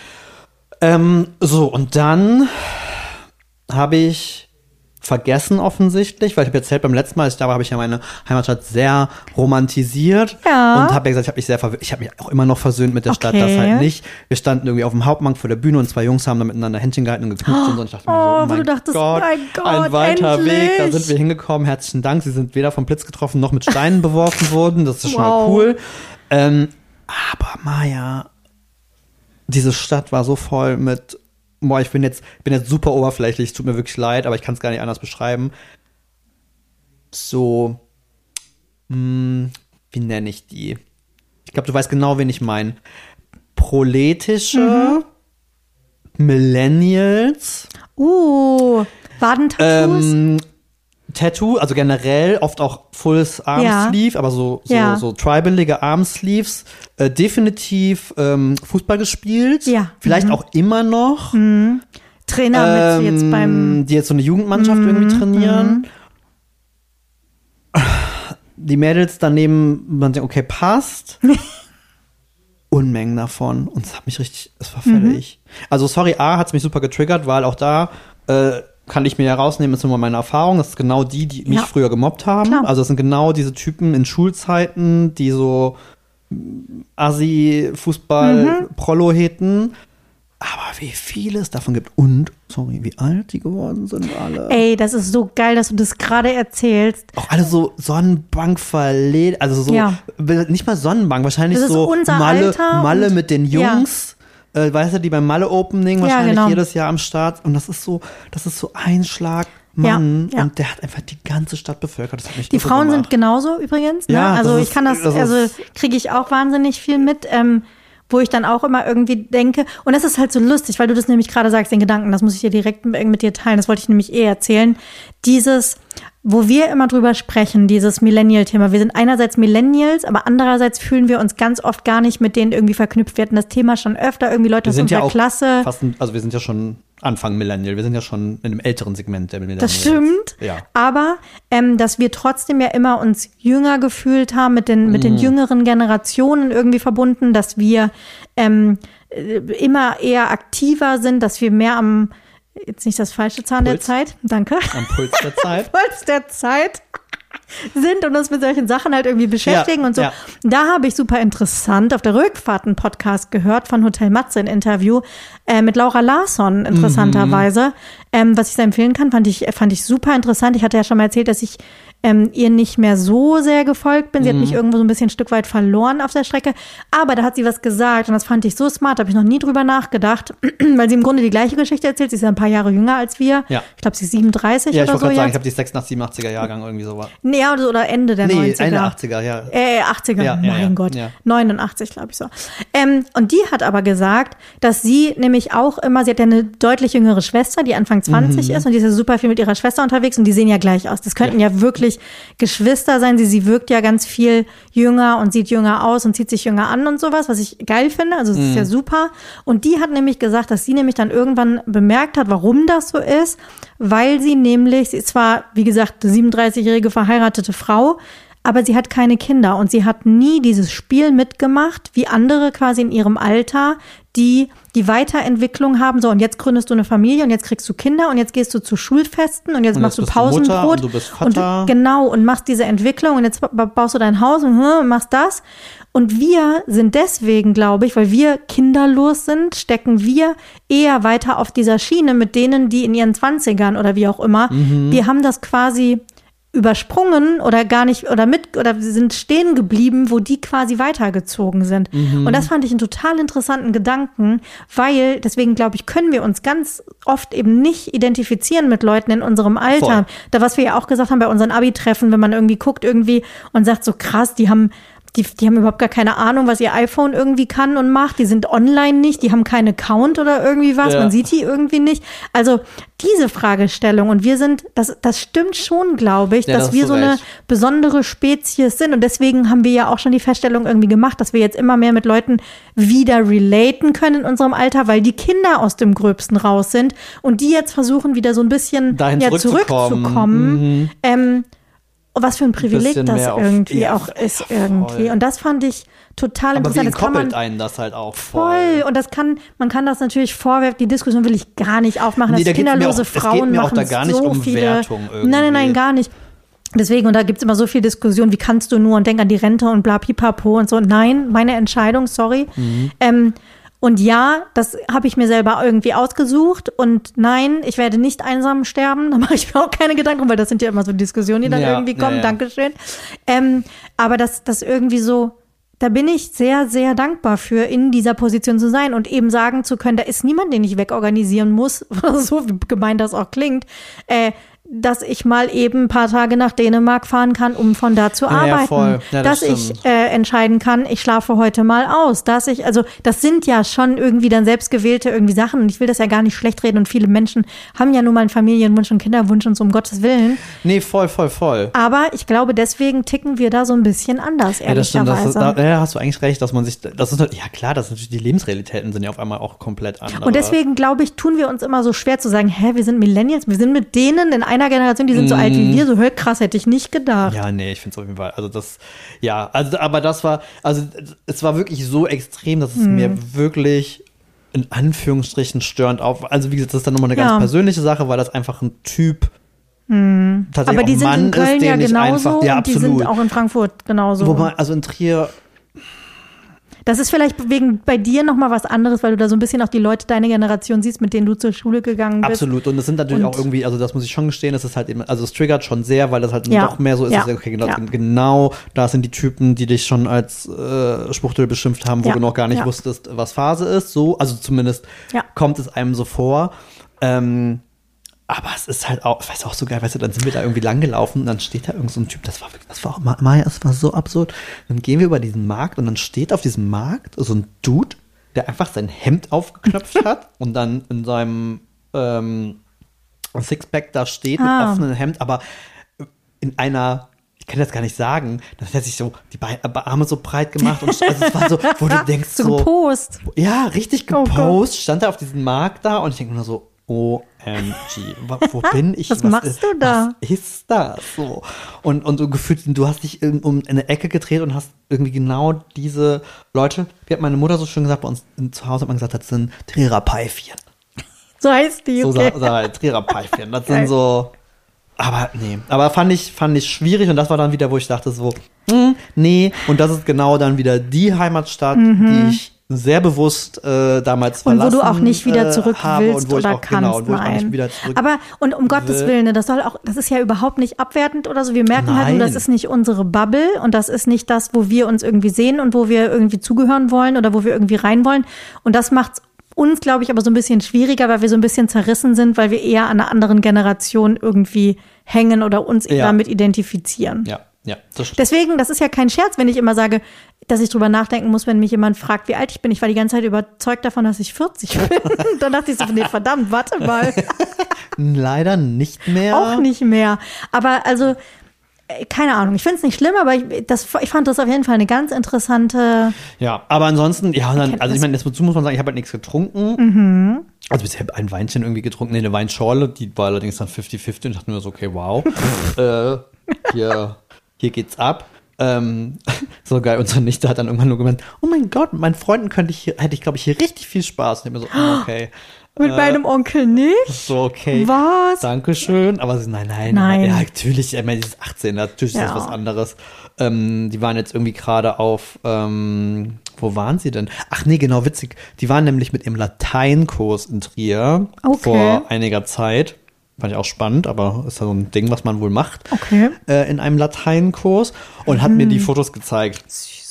Ähm, so, und dann habe ich vergessen offensichtlich, weil ich habe erzählt, beim letzten Mal, als ich da war, habe ich ja meine Heimatstadt sehr romantisiert Ja. und habe ja gesagt, ich habe mich sehr verwöhnt, ich habe mich auch immer noch versöhnt mit der Stadt, Okay. das halt nicht. Wir standen irgendwie auf dem Hauptmarkt vor der Bühne und zwei Jungs haben da miteinander Händchen gehalten und geknutscht und so. Und ich dachte mir so, Oh, oh wo mein du dachtest, Gott, mein Gott, ein weiter Weg, da endlich. sind wir hingekommen, herzlichen Dank. Sie sind weder vom Blitz getroffen noch mit Steinen beworfen worden, das ist schon mal Wow. cool. Ähm, aber Maja, diese Stadt war so voll mit, boah, ich bin jetzt, bin jetzt super oberflächlich, es tut mir wirklich leid, aber ich kann es gar nicht anders beschreiben. So, mh, wie nenne ich die? Ich glaube, du weißt genau, wen ich meine. Proletische Millennials, Uh, Wadentattoos? ähm, Tattoo, also generell oft auch Fulls Armsleeve, ja. aber so, so, ja. so tribalige Armsleeves. Äh, definitiv ähm, Fußball gespielt. Ja. Vielleicht mhm. auch immer noch. Mhm. Trainer ähm, mit jetzt beim... Die jetzt so eine Jugendmannschaft mhm. irgendwie trainieren. Mhm. Die Mädels daneben, man denkt, okay, passt. Unmengen davon. Und es hat mich richtig, es war völlig. Mhm. Also sorry, A, hat es mich super getriggert, weil auch da äh, kann ich mir ja rausnehmen, ist immer meine Erfahrung. Das ist genau die, die mich ja. früher gemobbt haben. Klar. Also es sind genau diese Typen in Schulzeiten, die so Assi-Fußball-Prollo-Heten. Mhm. Aber wie viele es davon gibt. Und, sorry, wie alt die geworden sind alle. Ey, das ist so geil, dass du das gerade erzählst. Auch alle so Sonnenbank verlegt. Also so, ja. nicht mal Sonnenbank, wahrscheinlich das ist so unser Malle, Alter Malle mit den Jungs. Ja. Äh, weißt du, die beim Malle-Opening wahrscheinlich ja, genau. jedes Jahr am Start. Und das ist so, das ist so ein Schlag Mann. Ja, ja. Und der hat einfach die ganze Stadt bevölkert. Das hat mich die Frauen gemacht. Sind genauso übrigens. Ne? Ja, also das ich kann das, das also kriege ich auch wahnsinnig viel mit. Ähm, wo ich dann auch immer irgendwie denke, und das ist halt so lustig, weil du das nämlich gerade sagst, den Gedanken, das muss ich dir direkt mit dir teilen, das wollte ich nämlich eh erzählen, dieses, wo wir immer drüber sprechen, dieses Millennial-Thema, wir sind einerseits Millennials, aber andererseits fühlen wir uns ganz oft gar nicht mit denen irgendwie verknüpft, wir hatten das Thema schon öfter, irgendwie Leute aus unserer ja Klasse. Fast ein, also wir sind ja schon Anfang Millennial, wir sind ja schon in einem älteren Segment der Millennials. Das stimmt, ja. aber ähm, dass wir trotzdem ja immer uns jünger gefühlt haben, mit den, mit mm. den jüngeren Generationen irgendwie verbunden, dass wir ähm, immer eher aktiver sind, dass wir mehr am, jetzt nicht das falsche Zahn Puls. Der Zeit, danke. Am Puls der Zeit. Puls der Zeit. sind und uns mit solchen Sachen halt irgendwie beschäftigen ja, und so. Ja. Da habe ich super interessant auf der Rückfahrt einen Podcast gehört von Hotel Matze, ein Interview äh, mit Laura Larsson, interessanterweise. Mhm. Ähm, was ich sehr empfehlen kann, fand ich, fand ich super interessant. Ich hatte ja schon mal erzählt, dass ich ähm, ihr nicht mehr so sehr gefolgt bin. Sie mhm. hat mich irgendwo so ein bisschen ein Stück weit verloren auf der Strecke. Aber da hat sie was gesagt und das fand ich so smart, da habe ich noch nie drüber nachgedacht, weil sie im Grunde die gleiche Geschichte erzählt. Sie ist ja ein paar Jahre jünger als wir. Ja. Ich glaube, sie ist siebenunddreißig ja, oder so. Ja, ich wollte gerade sagen, jetzt. ich habe die sechsundachtzig, siebenundachtziger Jahrgang irgendwie so war. Nee, oder Ende der nee, neunziger. Ende achtziger, ja. Äh, achtziger, ja, mein ja, ja, Gott. Ja. neunundachtzig, glaube ich so. Ähm, und die hat aber gesagt, dass sie nämlich auch immer, sie hat ja eine deutlich jüngere Schwester, die Anfang zwanzig mhm. ist und die ist ja super viel mit ihrer Schwester unterwegs und die sehen ja gleich aus. Das könnten ja, ja wirklich Geschwister sein. Sie, sie wirkt ja ganz viel jünger und sieht jünger aus und zieht sich jünger an und sowas, was ich geil finde. Also das mhm. ist ja super. Und die hat nämlich gesagt, dass sie nämlich dann irgendwann bemerkt hat, warum das so ist, weil sie nämlich, sie ist zwar, wie gesagt, eine siebenunddreißigjährige verheiratete Frau, aber sie hat keine Kinder und sie hat nie dieses Spiel mitgemacht, wie andere quasi in ihrem Alter, die die Weiterentwicklung haben. So, und jetzt gründest du eine Familie und jetzt kriegst du Kinder und jetzt gehst du zu Schulfesten und jetzt, und jetzt machst du Pausenbrot. Und du bist Vater. Und, genau, und machst diese Entwicklung und jetzt baust du dein Haus und, und machst das. Und wir sind deswegen, glaube ich, weil wir kinderlos sind, stecken wir eher weiter auf dieser Schiene mit denen, die in ihren Zwanzigern oder wie auch immer. Mhm. Wir haben das quasi übersprungen oder gar nicht oder mit oder sind stehen geblieben, wo die quasi weitergezogen sind. Mhm. Und das fand ich einen total interessanten Gedanken, weil deswegen glaube ich, können wir uns ganz oft eben nicht identifizieren mit Leuten in unserem Alter. Voll. Da, was wir ja auch gesagt haben bei unseren Abi-Treffen, wenn man irgendwie guckt irgendwie und sagt so krass, die haben Die, die haben überhaupt gar keine Ahnung, was ihr iPhone irgendwie kann und macht. Die sind online nicht, die haben keinen Account oder irgendwie was. Ja. Man sieht die irgendwie nicht. Also diese Fragestellung. Und wir sind, das, das stimmt schon, glaube ich, ja, dass wir so recht. eine besondere Spezies sind. Und deswegen haben wir ja auch schon die Feststellung irgendwie gemacht, dass wir jetzt immer mehr mit Leuten wieder relaten können in unserem Alter, weil die Kinder aus dem Gröbsten raus sind und die jetzt versuchen, wieder so ein bisschen Dahin ja, zurückzukommen. zurückzukommen. Mhm. Ähm, Was für ein Privileg ein das auf, irgendwie ja, auch ist ja, irgendwie. Und das fand ich total aber interessant. Aber wie das kann man einen das halt auch voll. voll. Und das kann, man kann das natürlich vorwerfen, die Diskussion will ich gar nicht aufmachen, nee, dass da kinderlose auch, Frauen es geht mir machen auch da gar nicht so um viele. Wertung irgendwie. Nein, nein, nein, gar nicht. Deswegen, und da gibt's immer so viel Diskussion, wie kannst du nur und denk an die Rente und bla pipapo und so. Nein, meine Entscheidung, sorry. Mhm. Ähm, Und ja, das habe ich mir selber irgendwie ausgesucht. Und nein, ich werde nicht einsam sterben. Da mache ich mir auch keine Gedanken, weil das sind ja immer so Diskussionen, die dann ja, irgendwie kommen. Ja, ja. Dankeschön. Ähm, aber das, das irgendwie so, da bin ich sehr, sehr dankbar für, in dieser Position zu sein und eben sagen zu können, da ist niemand, den ich wegorganisieren muss, so gemein das auch klingt. Äh, dass ich mal eben ein paar Tage nach Dänemark fahren kann, um von da zu Ja, arbeiten. ja, voll. Ja, das dass stimmt. ich äh, entscheiden kann, ich schlafe heute mal aus. Dass ich, also das sind ja schon irgendwie dann selbstgewählte irgendwie Sachen. Und ich will das ja gar nicht schlecht reden. Und viele Menschen haben ja nun mal einen Familienwunsch und Kinderwunsch und so, um Gottes Willen. Nee, voll, voll, voll. Aber ich glaube, deswegen ticken wir da so ein bisschen anders, Ja, das stimmt. Das ist, ehrlicherweise. da ja, hast du eigentlich recht, dass man sich, das ist, ja klar, das ist natürlich, die Lebensrealitäten sind ja auf einmal auch komplett andere. Und deswegen, glaube ich, tun wir uns immer so schwer zu sagen, hä, wir sind Millennials, wir sind mit denen in einer Generation, die sind so alt wie wir, so hör, krass, hätte ich nicht gedacht. Ja, nee, ich finde es auf jeden Fall, also das, ja, also, aber das war, also es war wirklich so extrem, dass es Hm. mir wirklich in Anführungsstrichen störend auf, also wie gesagt, das ist dann nochmal eine ganz Ja. persönliche Sache, weil das einfach ein Typ tatsächlich Aber die auch sind Mann in Köln ist, ja den ich genauso einfach, ja, und die absolut. sind auch in Frankfurt genauso. Wobei, also in Trier, Das ist vielleicht wegen bei dir nochmal was anderes, weil du da so ein bisschen auch die Leute deiner Generation siehst, mit denen du zur Schule gegangen bist. absolut. Und das sind natürlich Und- auch irgendwie, also das muss ich schon gestehen, das ist halt eben, also es triggert schon sehr, weil das halt Ja. doch mehr so ist, Ja. dass, okay, genau, Ja. genau, da sind die Typen, die dich schon als äh, Schwuchtel beschimpft haben, wo Ja. du noch gar nicht Ja. wusstest, was Phase ist. So, also zumindest Ja. kommt es einem so vor. Ähm, aber es ist halt auch, ich weiß auch so geil, weißt du, dann sind wir da irgendwie langgelaufen und dann steht da irgend so ein Typ, das war wirklich, das war auch mal, Maya, das war so absurd. Dann gehen wir über diesen Markt und dann steht auf diesem Markt so ein Dude, der einfach sein Hemd aufgeknöpft hat und dann in seinem ähm, Sixpack da steht Ah. mit offenem Hemd, aber in einer, ich kann das gar nicht sagen, dann hat er sich so die Be Arme so breit gemacht und also es war so, wo du denkst so so, gepost. ja, richtig Oh Gott. gepostet, stand er auf diesem Markt da und ich denke nur so, O M G, wo, wo bin ich? Was machst ist, du da? Was ist das? So. Und, und du gefühlt, du hast dich in, um eine Ecke gedreht und hast irgendwie genau diese Leute, wie hat meine Mutter so schön gesagt, bei uns zu Hause hat man gesagt, das sind Trierer Pfeifchen. So heißt die, So okay. sa- sa- Trierer Pfeifchen. Das Geil. sind so, aber nee, aber fand ich, fand ich schwierig und das war dann wieder, wo ich dachte so, hm, nee, und das ist genau dann wieder die Heimatstadt, die ich sehr bewusst äh, damals Und wo verlassen du auch nicht wieder äh, zurück habe willst und wo ich oder auch, kannst, genau, und wo ich auch nein. nicht wieder zurück Aber, und um Gottes will. Willen, ne, das soll auch, das ist ja überhaupt nicht abwertend oder so. Wir merken halt nur, Nein. das ist nicht unsere Bubble und das ist nicht das, wo wir uns irgendwie sehen und wo wir irgendwie zugehören wollen oder wo wir irgendwie rein wollen. Und das macht's uns, glaube ich, aber so ein bisschen schwieriger, weil wir so ein bisschen zerrissen sind, weil wir eher an einer anderen Generation irgendwie hängen oder uns Ja. damit identifizieren. Ja, ja, das stimmt. Deswegen, das ist ja kein Scherz, wenn ich immer sage, dass ich drüber nachdenken muss, wenn mich jemand fragt, wie alt ich bin. Ich war die ganze Zeit überzeugt davon, dass ich vierzig bin. Dann dachte ich so, nee, verdammt, warte mal. Leider nicht mehr. Auch nicht mehr. Aber also, äh, keine Ahnung, ich finde es nicht schlimm, aber ich, das, ich fand das auf jeden Fall eine ganz interessante. Ja, aber ansonsten, ja, dann, Erkenntnis. also ich meine, dazu muss man sagen, ich habe halt nichts getrunken. Also bisher ein Weinchen irgendwie getrunken, nee, eine Weinschorle, die war allerdings dann fünfzig fünfzig und ich dachte mir so, okay, wow, äh, hier, hier geht's ab. Ähm, so geil, unsere Nichte hat dann irgendwann nur gemeint, oh mein Gott, mit meinen Freunden könnte ich hier, hätte ich, glaube ich, hier richtig viel Spaß. Und ich hab mir so, oh, okay. Mit Äh, meinem Onkel nicht? So, okay. Was? Dankeschön. Aber sie, nein, nein. Nein. Ja, natürlich, ich meine, die ist achtzehn, natürlich ist Ja. das was anderes. Ähm, die waren jetzt irgendwie gerade auf, ähm, wo waren sie denn? Ach nee, genau, witzig. Die waren nämlich mit ihrem Lateinkurs in Trier Okay. vor einiger Zeit. Fand ich auch spannend, aber ist ja so ein Ding, was man wohl macht. Okay. Äh, in einem Lateinkurs und hat mir die Fotos gezeigt.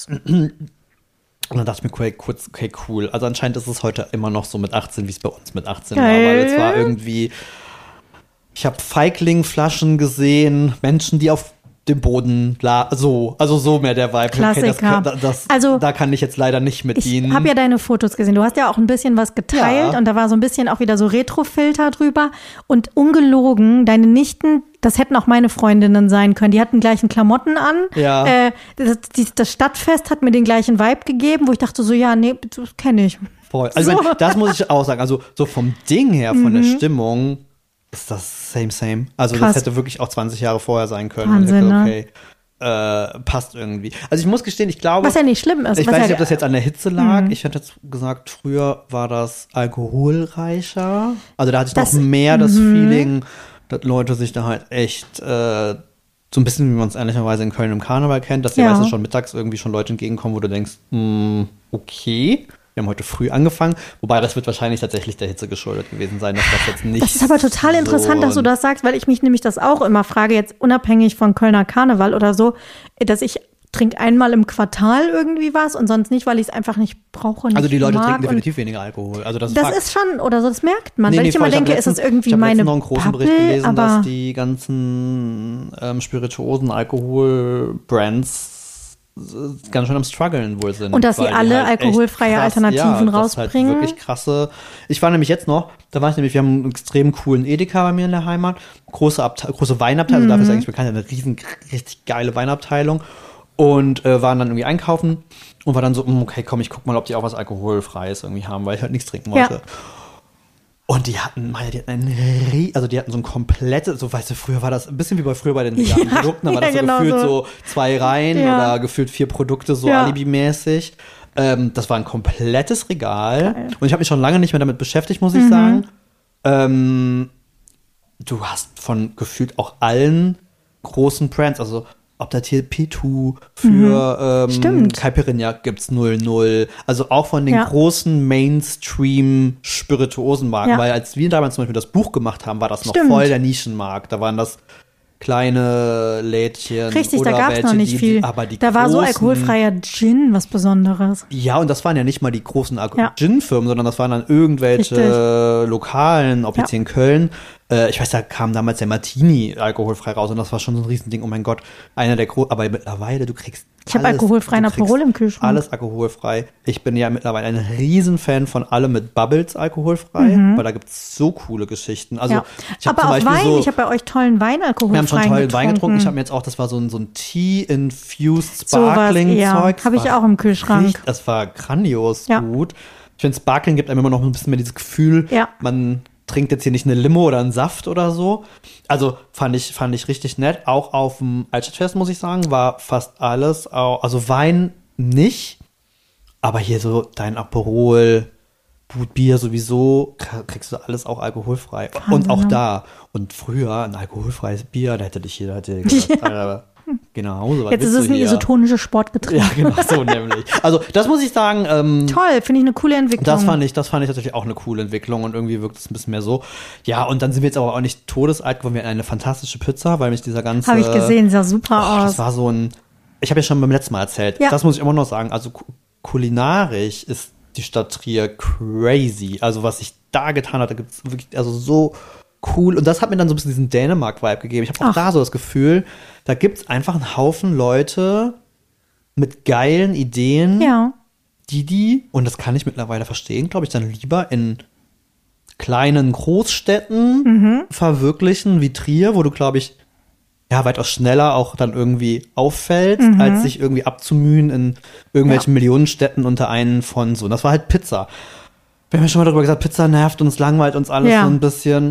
Und dann dachte ich mir, okay, kurz, okay, cool. Also anscheinend ist es heute immer noch so mit achtzehn, wie es bei uns mit achtzehn Geil. war. Weil es war irgendwie, ich habe Feigling-Flaschen gesehen, Menschen, die auf dem Boden, la so, also so mehr der Vibe. Okay, das, Klassiker. kann- das, Also, da kann ich jetzt leider nicht mit Ich dienen. habe ja deine Fotos gesehen. Du hast ja auch ein bisschen was geteilt Ja. und da war so ein bisschen auch wieder so Retrofilter drüber. Und ungelogen, deine Nichten, das hätten auch meine Freundinnen sein können. Die hatten gleichen Klamotten an. Ja. Äh, das, die- das Stadtfest hat mir den gleichen Vibe gegeben, wo ich dachte so, ja, nee, das kenne ich. Voll. Also ich So. mein, das muss ich auch sagen. Also so vom Ding her, von Mhm. der Stimmung, ist das same, same. Also Krass. das hätte wirklich auch zwanzig Jahre vorher sein können. Wahnsinn, und ich ne? dachte, okay, äh, passt irgendwie. Also ich muss gestehen, ich glaube, Was ja nicht schlimm ist. ich was weiß ja, nicht, ob das jetzt an der Hitze lag. Mhm. Ich hätte jetzt gesagt, früher war das alkoholreicher. Also da hatte ich Das- noch mehr das mhm. Feeling, dass Leute sich da halt echt äh, so ein bisschen, wie man es ehrlicherweise in Köln im Karneval kennt, dass dir Ja. meistens schon mittags irgendwie schon Leute entgegenkommen, wo du denkst, hm, okay, wir haben heute früh angefangen. Wobei das wird wahrscheinlich tatsächlich der Hitze geschuldet gewesen sein, dass das jetzt nicht Das ist aber total so interessant, dass du das sagst, weil ich mich nämlich das auch immer frage, jetzt unabhängig von Kölner Karneval oder so, dass ich trinke einmal im Quartal irgendwie was und sonst nicht, weil ich es einfach nicht brauche. Nicht also die Leute mag trinken definitiv weniger Alkohol. Also das, das ist, ist schon, oder so, das merkt man. nee, weil nee, ich immer ich hab denke, letztens, ist es irgendwie ich hab meine noch einen großen Bubble, Bericht gelesen, aber dass die ganzen ähm, spirituosen Alkohol-Brands ganz schön am struggeln wohl sind. Und dass sie weil die alle halt alkoholfreie krass, Alternativen ja, rausbringen. Halt wirklich krasse. Ich war nämlich jetzt noch, da war ich nämlich, wir haben einen extrem coolen Edeka bei mir in der Heimat, große, Abte große Weinabteilung, mhm. also dafür ist eigentlich bekannt, eine riesen, richtig geile Weinabteilung und äh, waren dann irgendwie einkaufen und war dann so, okay, komm, ich guck mal, ob die auch was Alkoholfreies irgendwie haben, weil ich halt nichts trinken wollte. Ja. Und die hatten, meine, die hatten ein, also die hatten so ein komplettes, so weißt du, früher war das ein bisschen wie bei früher bei den veganen ja, Produkten, da war ja, das so genau gefühlt so. so zwei Reihen ja. oder gefühlt vier Produkte, so ja. alibimäßig. Ähm, das war ein komplettes Regal. Geil. Und ich habe mich schon lange nicht mehr damit beschäftigt, muss ich mhm. sagen. Ähm, du hast von gefühlt auch allen großen Brands, also ob das hier P zwei für mhm. ähm, Caipirinha gibt's null null. Also auch von den ja. großen Mainstream-Spirituosenmarken. Ja. Weil als wir damals zum Beispiel das Buch gemacht haben, war das Stimmt. noch voll der Nischenmarkt. Da waren das kleine Lädchen. Richtig, oder da gab's welche, noch nicht die, viel. Die, aber die da großen, war so alkoholfreier Gin was Besonderes. Ja, und das waren ja nicht mal die großen ja. Gin-Firmen, sondern das waren dann irgendwelche Richtig. lokalen, ob jetzt ja. hier in Köln. Äh, ich weiß, da kam damals der Martini alkoholfrei raus und das war schon so ein Riesending. Oh mein Gott, einer der großen. Aber mittlerweile, du kriegst Ich habe alkoholfreien Aperol im Kühlschrank. Alles alkoholfrei. Ich bin ja mittlerweile ein Riesenfan von allem mit Bubbles alkoholfrei, mhm. weil da gibt es so coole Geschichten. Also ja. ich habe Aber zum auch Beispiel Wein, so, ich habe bei euch tollen Wein alkoholfrei Wir haben schon tollen getrunken. Wein getrunken. Ich habe mir jetzt auch, das war so ein, so ein Tea-infused Sparkling-Zeug. Ja, habe ich auch im Kühlschrank. Richtig, das war grandios ja. gut. Ich finde, Sparkling gibt einem immer noch ein bisschen mehr dieses Gefühl, ja. man trinkt jetzt hier nicht eine Limo oder einen Saft oder so. Also fand ich, fand ich richtig nett. Auch auf dem Altstadtfest, muss ich sagen, war fast alles, auch, also Wein nicht, aber hier so dein Aperol, Bier sowieso, kriegst du alles auch alkoholfrei. Wahnsinn, und auch da. Und früher ein alkoholfreies Bier, da hätte dich jeder hätte gesagt, ja. Alter, geh nach Hause. Was Jetzt ist es ein isotonisches Sportgetränk. Ja, genau, so nämlich. Also, das muss ich sagen. Ähm, Toll, finde ich eine coole Entwicklung. Das fand ich, das fand ich natürlich auch eine coole Entwicklung und irgendwie wirkt es ein bisschen mehr so. Ja, und dann sind wir jetzt aber auch nicht todesalt geworden. Wir hatten eine fantastische Pizza, weil mich dieser ganze. Habe ich gesehen, sah super oh, aus. Das war so ein. Ich habe ja schon beim letzten Mal erzählt. Ja. Das muss ich immer noch sagen. Also, kulinarisch ist die Stadt Trier crazy. Also, was sich da getan hat, da gibt es wirklich, also so cool. Und das hat mir dann so ein bisschen diesen Dänemark-Vibe gegeben. Ich habe auch Ach. da so das Gefühl, da gibt es einfach einen Haufen Leute mit geilen Ideen, ja. die die, und das kann ich mittlerweile verstehen, glaube ich, dann lieber in kleinen Großstädten mhm. verwirklichen, wie Trier, wo du, glaube ich, ja, weitaus schneller auch dann irgendwie auffällst, mhm. als sich irgendwie abzumühen in irgendwelchen ja. Millionenstädten unter einen von so. Und das war halt Pizza. Wir haben ja schon mal darüber gesagt, Pizza nervt uns, langweilt uns alles ja. so ein bisschen.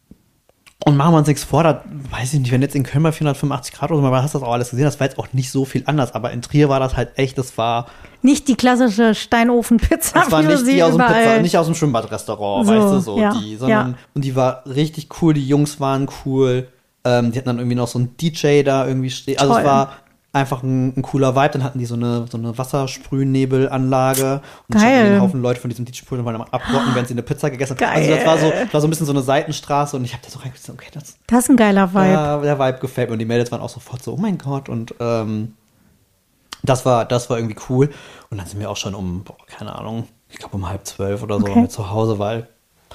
Und machen wir uns nichts vor, da weiß ich nicht, wenn jetzt in Köln bei vierhundertfünfundachtzig Grad oder so, mal hast du das auch alles gesehen, das war jetzt auch nicht so viel anders, aber in Trier war das halt echt, das war nicht die klassische Steinofenpizza. Das war nicht die aus dem Pizza, nicht aus dem Schwimmbadrestaurant, so, weißt du, so ja, die, sondern, ja. und die war richtig cool, die Jungs waren cool, ähm, die hatten dann irgendwie noch so einen D J da irgendwie stehen, also es war einfach ein, ein cooler Vibe, dann hatten die so eine, so eine Wassersprühnebelanlage und dann standen einen Haufen Leute von diesem D J-Pool und wollen dann abrocken, wenn sie eine Pizza gegessen haben. Also das war so, das war so ein bisschen so eine Seitenstraße und ich habe da so reingeguckt, okay, das, das ist ein geiler Vibe. Ja, der Vibe gefällt mir und die Mädels waren auch sofort so, oh mein Gott und ähm, das war, das war irgendwie cool und dann sind wir auch schon um, boah, keine Ahnung, ich glaube um halb zwölf oder so okay. waren wir zu Hause, weil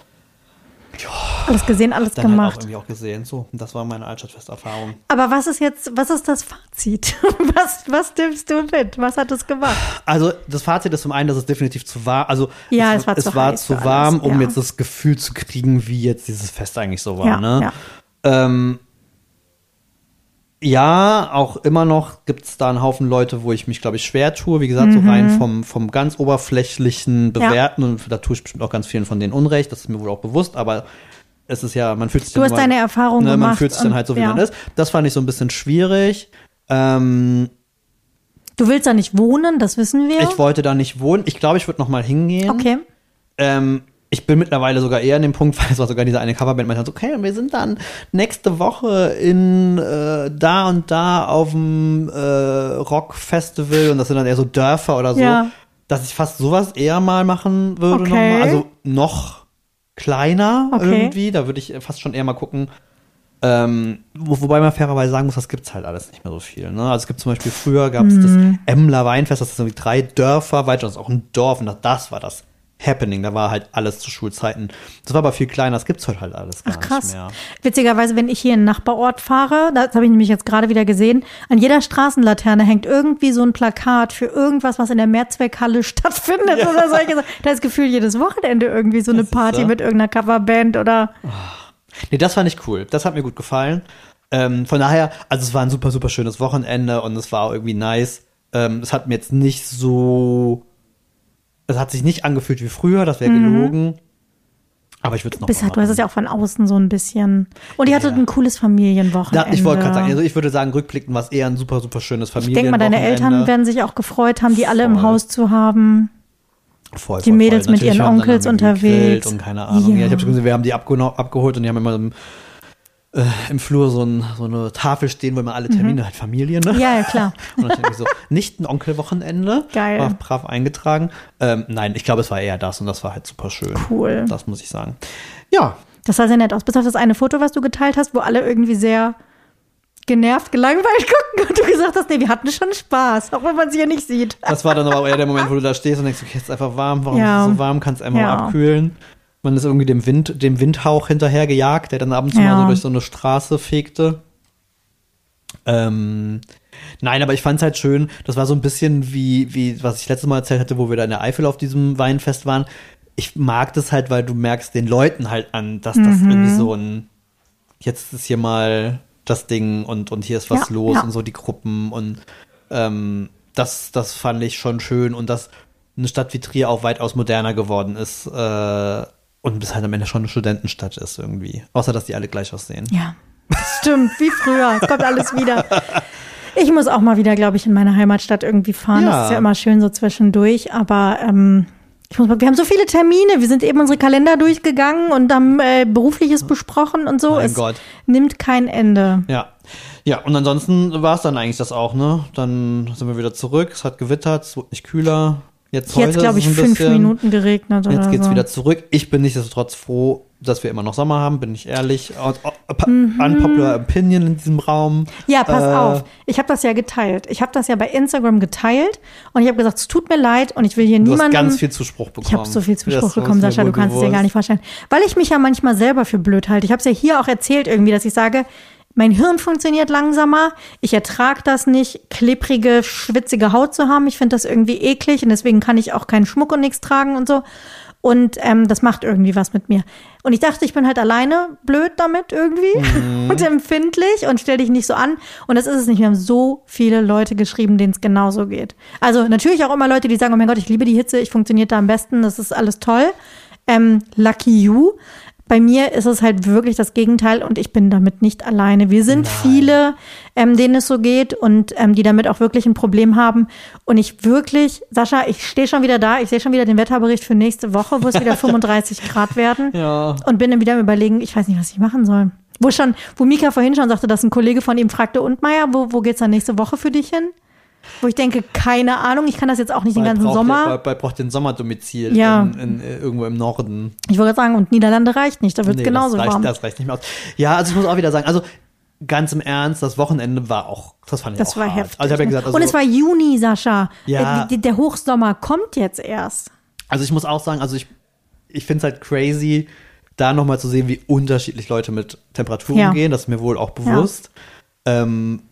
ja, alles gesehen, alles dann gemacht. Halt auch irgendwie auch gesehen. So, und das war meine Altstadtfest-Erfahrung. Aber was ist jetzt, was ist das Fazit? was, was nimmst du mit? Was hat es gemacht? Also das Fazit ist zum einen, dass es definitiv zu warm, also ja, es, es war es zu, war zu warm, alles, um ja. jetzt das Gefühl zu kriegen, wie jetzt dieses Fest eigentlich so war. Ja, ne? ja. Ähm, ja, auch immer noch gibt es da einen Haufen Leute, wo ich mich, glaube ich, schwer tue. Wie gesagt, mhm. so rein vom, vom ganz oberflächlichen Bewerten. Ja. Und da tue ich bestimmt auch ganz vielen von denen Unrecht. Das ist mir wohl auch bewusst. Aber es ist ja, man fühlt sich Du dann hast immer, deine Erfahrung ne, gemacht. Man fühlt sich dann halt so, wie ja. man ist. Das fand ich so ein bisschen schwierig. Ähm, du willst da nicht wohnen, das wissen wir. Ich wollte da nicht wohnen. Ich glaube, ich würde noch mal hingehen. Okay. Ähm, ich bin mittlerweile sogar eher an dem Punkt, weil es war sogar diese eine Coverband, meinte so, okay, wir sind dann nächste Woche in äh, da und da auf dem äh, Rockfestival und das sind dann eher so Dörfer oder so, ja. dass ich fast sowas eher mal machen würde. Okay. Noch mal. Also noch kleiner okay. irgendwie. Da würde ich fast schon eher mal gucken, Ähm, wo, wobei man fairerweise sagen muss, das gibt's halt alles nicht mehr so viel. Ne? Also es gibt zum Beispiel, früher gab es mhm. das Emmler Weinfest, das ist irgendwie drei Dörfer weiter, das ist auch ein Dorf und das, das war das Happening, da war halt alles zu Schulzeiten. Das war aber viel kleiner, das gibt's heute halt alles gar Ach, krass. nicht mehr. Witzigerweise, wenn ich hier in einen Nachbarort fahre, das habe ich nämlich jetzt gerade wieder gesehen, an jeder Straßenlaterne hängt irgendwie so ein Plakat für irgendwas, was in der Mehrzweckhalle stattfindet ja. oder solche Sachen. Da ist gefühlt jedes Wochenende irgendwie so eine Party so? mit irgendeiner Coverband oder. Oh. Nee, das fand ich cool. Das hat mir gut gefallen. Ähm, von daher, also es war ein super, super schönes Wochenende und es war auch irgendwie nice. Ähm, es hat mir jetzt nicht so Es hat sich nicht angefühlt wie früher, das wäre mhm. gelogen. Aber ich würde es noch mal machen. Du hast es ja auch von außen so ein bisschen. Und ihr hattet ja. ein cooles Familienwochenende. Ja, ich wollte gerade sagen, also ich würde sagen, rückblickend war es eher ein super, super schönes Familienwochenende. Ich denke mal, deine Eltern werden sich auch gefreut haben, die alle voll. im Haus zu haben. Voll, voll, die Mädels voll. mit ihren Onkels unterwegs. Und keine Ahnung. Ja. Ja, ich habe gesehen, wir haben die abge- abgeholt und die haben immer im, äh, im Flur so, ein, so eine Tafel stehen, wo immer alle Termine, mhm. halt Familien, ne? Ja, ja, klar. Und dann denke ich so, nicht ein Onkelwochenende. Geil. War brav eingetragen. Ähm, nein, ich glaube, es war eher das und das war halt super schön. Cool. Das muss ich sagen. Ja. Das sah sehr nett aus. Bis auf das eine Foto, was du geteilt hast, wo alle irgendwie sehr genervt, gelangweilt gucken und du gesagt hast, nee, wir hatten schon Spaß, auch wenn man sie ja nicht sieht. Das war dann aber auch eher der Moment, wo du da stehst und denkst, okay, jetzt ist einfach warm, warum ja. ist es so warm, kannst einmal ja. abkühlen. Man ist irgendwie dem Wind, dem Windhauch hinterher gejagt, der dann ab und zu ja. mal so durch so eine Straße fegte. Ähm, nein, aber ich fand's halt schön, das war so ein bisschen wie, wie, was ich letztes Mal erzählt hatte, wo wir da in der Eifel auf diesem Weinfest waren. Ich mag das halt, weil du merkst den Leuten halt an, dass das mhm. irgendwie so ein, jetzt ist hier mal das Ding und, und hier ist was ja, los ja. und so die Gruppen und ähm, das, das fand ich schon schön und dass eine Stadt wie Trier auch weitaus moderner geworden ist äh, und bis halt am Ende schon eine Studentenstadt ist irgendwie. Außer, dass die alle gleich aussehen. Ja, das stimmt, wie früher, es kommt alles wieder. Ich muss auch mal wieder, glaube ich, in meine Heimatstadt irgendwie fahren. Ja. Das ist ja immer schön so zwischendurch, aber ähm, ich muss mal, wir haben so viele Termine, wir sind eben unsere Kalender durchgegangen und haben äh, Berufliches besprochen und so. Mein es Gott. nimmt kein Ende. Ja, ja. Und ansonsten war es dann eigentlich das auch, ne? Dann sind wir wieder zurück, es hat gewittert, es wurde nicht kühler. Jetzt, Jetzt glaube ich, fünf bisschen, Minuten geregnet oder Jetzt geht's so. wieder zurück. Ich bin nichtsdestotrotz froh, dass wir immer noch Sommer haben, bin ich ehrlich. Mhm. Unpopular Opinion in diesem Raum. Ja, pass äh, auf. Ich habe das ja geteilt. Ich habe das ja bei Instagram geteilt und ich habe gesagt, es tut mir leid und ich will hier du niemandem. Du hast ganz viel Zuspruch bekommen. Ich habe so viel Zuspruch bekommen, Sascha, du kannst es dir gar nicht vorstellen. Weil ich mich ja manchmal selber für blöd halte. Ich habe es ja hier auch erzählt irgendwie, dass ich sage, mein Hirn funktioniert langsamer. Ich ertrage das nicht, klebrige, schwitzige Haut zu haben. Ich finde das irgendwie eklig und deswegen kann ich auch keinen Schmuck und nichts tragen und so. Und ähm, das macht irgendwie was mit mir. Und ich dachte, ich bin halt alleine blöd damit irgendwie mhm. und empfindlich und stell dich nicht so an. Und das ist es nicht. Wir haben so viele Leute geschrieben, denen es genauso geht. Also natürlich auch immer Leute, die sagen, oh mein Gott, ich liebe die Hitze, ich funktioniere da am besten, das ist alles toll. Ähm, lucky you. Bei mir ist es halt wirklich das Gegenteil und ich bin damit nicht alleine. Wir sind Nein. viele, ähm, denen es so geht und ähm, die damit auch wirklich ein Problem haben. Und ich wirklich, Sascha, ich stehe schon wieder da, ich sehe schon wieder den Wetterbericht für nächste Woche, wo es wieder fünfunddreißig Grad werden. Ja. Und bin dann wieder am Überlegen, ich weiß nicht, was ich machen soll. Wo schon, wo Mika vorhin schon sagte, dass ein Kollege von ihm fragte, und Maya, wo, wo geht's dann nächste Woche für dich hin? Wo ich denke, keine Ahnung, ich kann das jetzt auch nicht weil den ganzen braucht, Sommer. Weil, weil braucht den Sommerdomizil ja. in, in, in, irgendwo im Norden. Ich wollte sagen, und Niederlande reicht nicht, da wird es nee, genauso das reicht, warm. Das reicht nicht mehr aus. Ja, also ich muss auch wieder sagen, also ganz im Ernst, das Wochenende war auch, das fand ich das auch war hart. heftig. Also ich hab ja gesagt, also, und es war Juni, Sascha. Ja. Der, der Hochsommer kommt jetzt erst. Also ich muss auch sagen, also ich, ich finde es halt crazy, da nochmal zu sehen, wie unterschiedlich Leute mit Temperaturen ja. umgehen. Das ist mir wohl auch bewusst. Ja. Ähm,